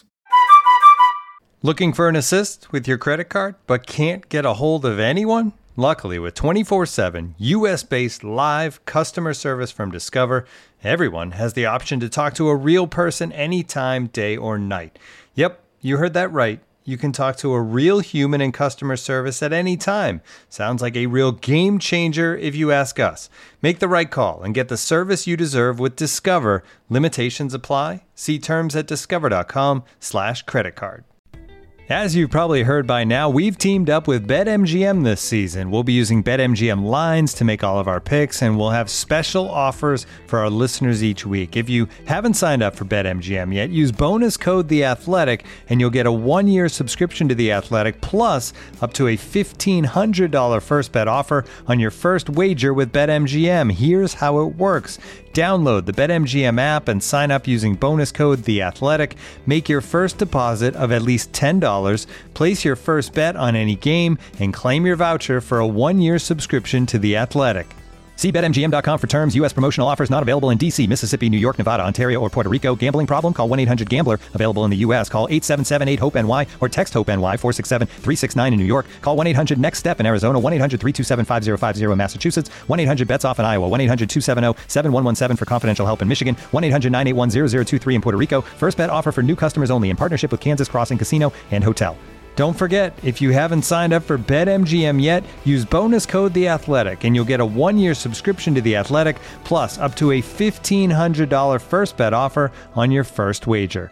Looking for an assist with your credit card, but can't get a hold of anyone? Luckily, with twenty-four seven U S-based live customer service from Discover, everyone has the option to talk to a real person anytime, day or night. Yep, you heard that right. You can talk to a real human in customer service at any time. Sounds like a real game changer if you ask us. Make the right call and get the service you deserve with Discover. Limitations apply. See terms at discover.com slash credit card. As you've probably heard by now, we've teamed up with BetMGM this season. We'll be using BetMGM lines to make all of our picks, and we'll have special offers for our listeners each week. If you haven't signed up for BetMGM yet, use bonus code The Athletic, and you'll get a one-year subscription to The Athletic, plus up to a fifteen hundred dollars first bet offer on your first wager with BetMGM. Here's how it works. Download the BetMGM app and sign up using bonus code The Athletic. Make your first deposit of at least ten dollars, place your first bet on any game, and claim your voucher for a one-year subscription to The Athletic. See Bet M G M dot com for terms. U S promotional offers not available in D C, Mississippi, New York, Nevada, Ontario, or Puerto Rico. Gambling problem? Call one eight hundred gambler. Available in the U S. Call eight seven seven eight hope N Y or text HOPE-NY four six seven three six nine in New York. Call one eight hundred next step in Arizona. one eight hundred three two seven five zero five zero in Massachusetts. one eight hundred bets off in Iowa. one eight hundred two seven zero seven one one seven for confidential help in Michigan. one eight hundred nine eight one zero zero two three in Puerto Rico. First bet offer for new customers only in partnership with Kansas Crossing Casino and Hotel. Don't forget, if you haven't signed up for BetMGM yet, use bonus code The Athletic, and you'll get a one-year subscription to The Athletic, plus up to a fifteen hundred dollars first bet offer on your first wager.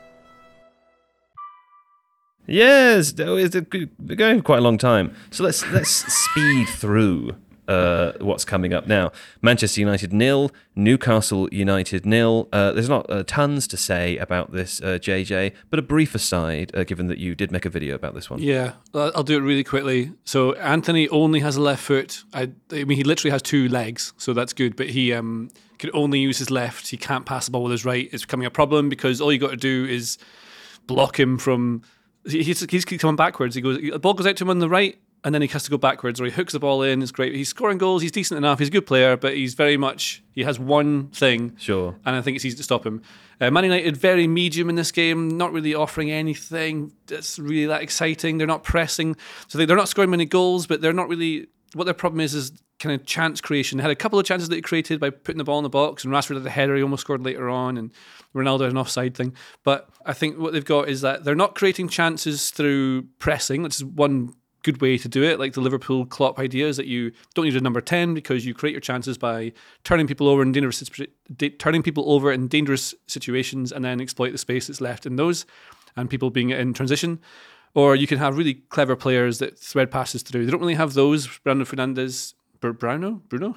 Yes, it's been going for quite a long time. So let's let's speed through uh, what's coming up now. Manchester United nil, Newcastle United nil. Uh, there's not uh, tons to say about this, uh, J J, but a brief aside, uh, given that you did make a video about this one. Yeah, I'll do it really quickly. So Anthony only has a left foot. I, I mean, he literally has two legs, so that's good, but he um, can only use his left. He can't pass the ball with his right. It's becoming a problem because all you got to do is block him from... He's, he's coming backwards. He goes, the ball goes out to him on the right, and then he has to go backwards, or he hooks the ball in. It's great. He's scoring goals. He's decent enough. He's a good player, but he's very much, he has one thing. Sure. And I think it's easy to stop him. Uh, Man United, very medium in this game, not really offering anything that's really that exciting. They're not pressing. So they, they're not scoring many goals, but they're not really, what their problem is, is kind of chance creation. They had a couple of chances that they created by putting the ball in the box, and Rashford had a header he almost scored later on, and Ronaldo had an offside thing. But I think what they've got is that they're not creating chances through pressing, which is one good way to do it, like the Liverpool Klopp idea is that you don't need a number ten because you create your chances by turning people over in dangerous turning people over in dangerous situations and then exploit the space that's left in those and people being in transition. Or you can have really clever players that thread passes through. They don't really have those. Bruno Fernandes, Bruno, Bruno,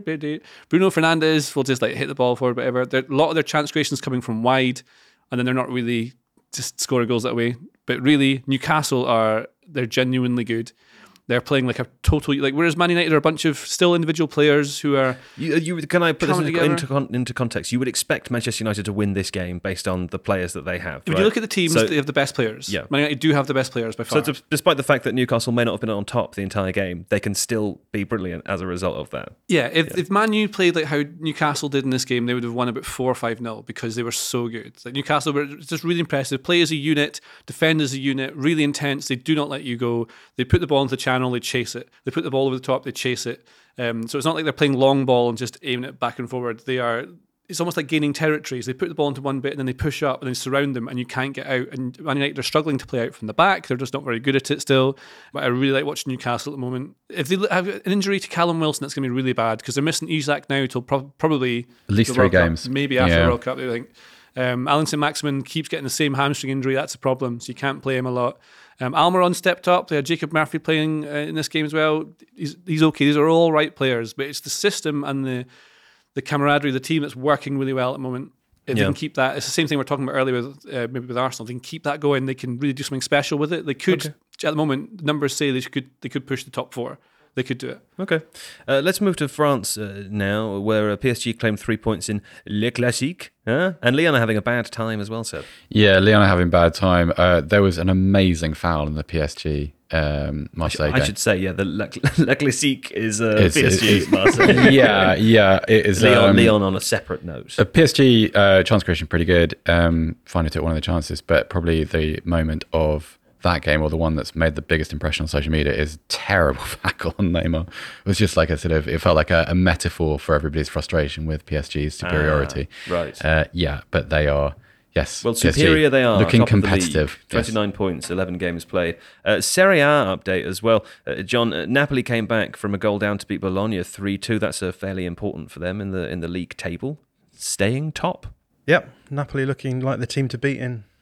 Bruno Fernandes will just like hit the ball forward, whatever. They're, a lot of their chance creations coming from wide, and then they're not really just scoring goals that way. But really, Newcastle are they're genuinely good. They're playing like a total like. Whereas Man United are a bunch of still individual players who are. You, you can I put this into, together? into con- into context? You would expect Manchester United to win this game based on the players that they have. If right? you look at the teams, so, they have the best players. Yeah. Man United do have the best players by far. So, despite the fact that Newcastle may not have been on top the entire game, they can still be brilliant as a result of that. Yeah, if Yeah. if Man U played like how Newcastle did in this game, they would have won about four or five nil because they were so good. Like Newcastle were just really impressive. Play as a unit, defend as a unit, really intense. They do not let you go. They put the ball into the channel, they chase it. They put the ball over the top, they chase it. Um, so it's not like they're playing long ball and just aiming it back and forward. They are. It's almost like gaining territories. They put the ball into one bit and then they push up and then surround them and you can't get out. And Man United are struggling to play out from the back. They're just not very good at it still. But I really like watching Newcastle at the moment. If they have an injury to Callum Wilson, that's going to be really bad because they're missing Isak now till pro- probably At least the three World Cup, games. maybe after Yeah. the World Cup. I think. Um, Alan Saint-Maximin keeps getting the same hamstring injury. That's a problem. So you can't play him a lot. Um, Almiron stepped up. They had Jacob Murphy playing uh, in this game as well. He's, he's okay. These are all right players, but it's the system and the the camaraderie of the team that's working really well at the moment. If Yeah. they can keep that, it's the same thing we we're talking about earlier with uh, maybe with Arsenal. They can keep that going. They can really do something special with it. They could, Okay. at the moment, numbers say they could they could push the top four. They could do it. Okay. Uh, let's move to France uh, now, where uh, P S G claimed three points in Le Classique. Huh? And Lyon are having a bad time as well, Seb. Yeah, Lyon are having a bad time. Uh, there was an amazing foul in the P S G um, Marseille I game. should say, yeah, the Le, Le Classique is uh, It's- P S G. it's- Marseille. yeah, yeah, it is. Lyon, um, Lyon on a separate note. Uh, P S G uh, chance creation pretty good. Um, finally took one of the chances, but probably the moment of that game, or the one that's made the biggest impression on social media, is terrible tackle on Neymar. It was just like a sort of, it felt like a, a metaphor for everybody's frustration with P S G's superiority. Ah, right. Uh, yeah, but they are, yes. Well, P S G superior they are. looking top of the competitive. league. twenty-nine points, eleven games played. Uh, Serie A update as well. Uh, John, uh, Napoli came back from a goal down to beat Bologna three two. That's uh, fairly important for them in the in the league table. Staying top. Yep, Napoli looking like the team to beat in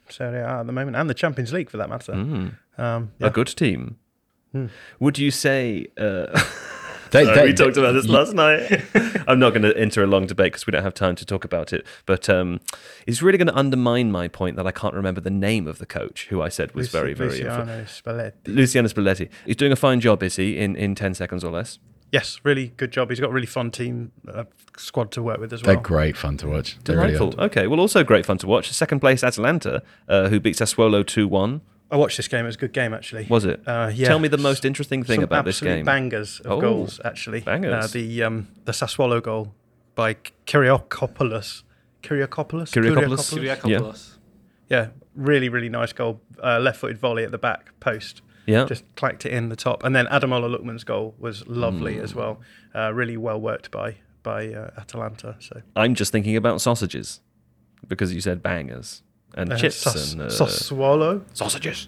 Serie A at the moment, and the Champions League for that matter. Mm. Um, yeah. A good team. Mm. Would you say... Uh, They- Sorry, they- we talked about this you- last night. I'm not going to enter a long debate because we don't have time to talk about it. But um, it's really going to undermine my point that I can't remember the name of the coach, who I said was Luci- very, very... Luciano Spalletti. Luciano Spalletti. He's doing a fine job, is he, in, in ten seconds or less? Yes, really good job. He's got a really fun team uh, squad to work with as well. They're great fun to watch. They're really Delightful. good. Okay, well, also great fun to watch. Second place Atalanta, uh, who beats Sassuolo two one. I watched this game. It was a good game, actually. Was it? Uh, yeah. Tell me the most interesting thing Some about this absolute game. bangers of Oh, goals, actually. bangers. Uh, the um, the Sassuolo goal by Kyriakopoulos. Kyriakopoulos? Kyriakopoulos? Kyriakopoulos. Yeah, really, really nice goal. Uh, left-footed volley at the back post. Yeah. Just clacked it in the top. And then Adamola Lookman's goal was lovely Mm. as well. Uh, really well worked by by uh, Atalanta. So I'm just thinking about sausages because you said bangers and uh, chips Sas- and uh, Sassuolo. sausages.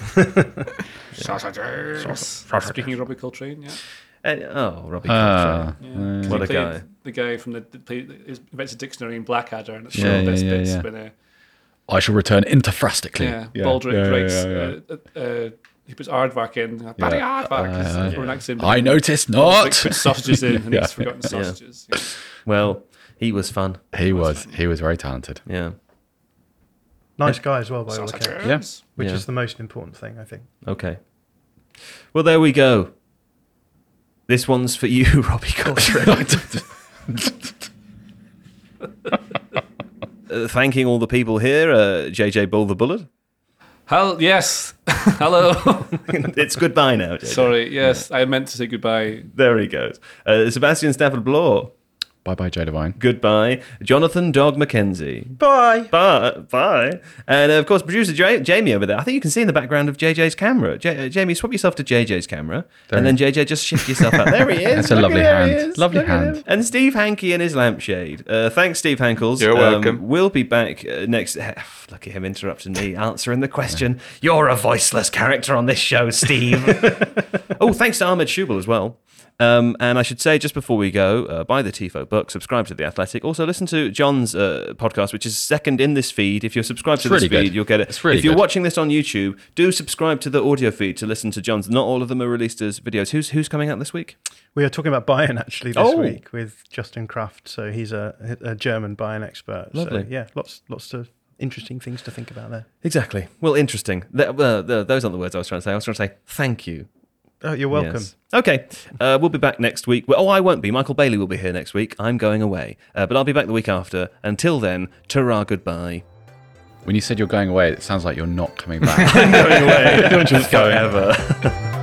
Sausages. Speaking of Robbie Coltrane, yeah. And, oh, Robbie Ah, Coltrane. yeah. What He a played guy. The guy from the, the play, his invents a dictionary in Blackadder, and it's Yeah, showing yeah, bits, yeah, bits yeah. when uh, I shall return interfrastically. yeah, Baldrick yeah, writes, yeah, yeah. Uh, uh, he puts Aardvark in. Uh, Barry Yeah. Aardvark. Uh, is- uh, or an accent, I but noticed Baldrick not. puts sausages in, and Yeah. he's forgotten Yeah. sausages. Yeah. Well, he was fun. He was. He was very talented. Yeah. Nice guy as well, by all accounts. Sausages. Yes. Which Yeah. is the most important thing, I think. Okay. Well, there we go. This one's for you, Robbie Coltrane. uh, thanking all the people here, uh, J J Bull the Bullet. Hell, yes. Hello. It's goodbye now, J J. Sorry, yes, I meant to say goodbye. There he goes. Uh, Sebastian Stafford Bloor. Bye bye, Jay Devine. Goodbye. Jonathan Dog McKenzie. Bye. Bye. Bye. And uh, of course, producer J- Jamie over there. I think you can see in the background of J J's camera. J- uh, Jamie, swap yourself to J J's camera. There. And then J J, just shift yourself out. There he is. That's a Look lovely at- there he hand. is. Lovely Look at hand. him. And Steve Hankey and his lampshade. Uh, thanks, Steve Hankles. You're welcome. Um, we'll be back uh, next. Look at him interrupting me, answering the question. You're a voiceless character on this show, Steve. Oh, thanks to Ahmed Shubal as well. Um, and I should say, just before we go, uh, buy the Tifo book, subscribe to The Athletic. Also, listen to John's uh, podcast, which is second in this feed. If you're subscribed to It's this really feed, good. you'll get it. It's really if you're good. watching this on YouTube, do subscribe to the audio feed to listen to John's. Not all of them are released as videos. Who's who's coming out this week? We are talking about Bayern actually this Oh. week with Justin Kraft. So he's a, a German Bayern expert. Lovely. So, yeah, lots lots of interesting things to think about there. Exactly. Well, interesting. Th- uh, th- those aren't the words I was trying to say. I was trying to say thank you. Oh, you're welcome. Yes. Okay, uh, we'll be back next week. Well, oh, I won't be. Michael Bailey will be here next week. I'm going away. Uh, but I'll be back the week after. Until then, ta-ra, goodbye. When you said you're going away, it sounds like you're not coming back. I'm going away. Just forever.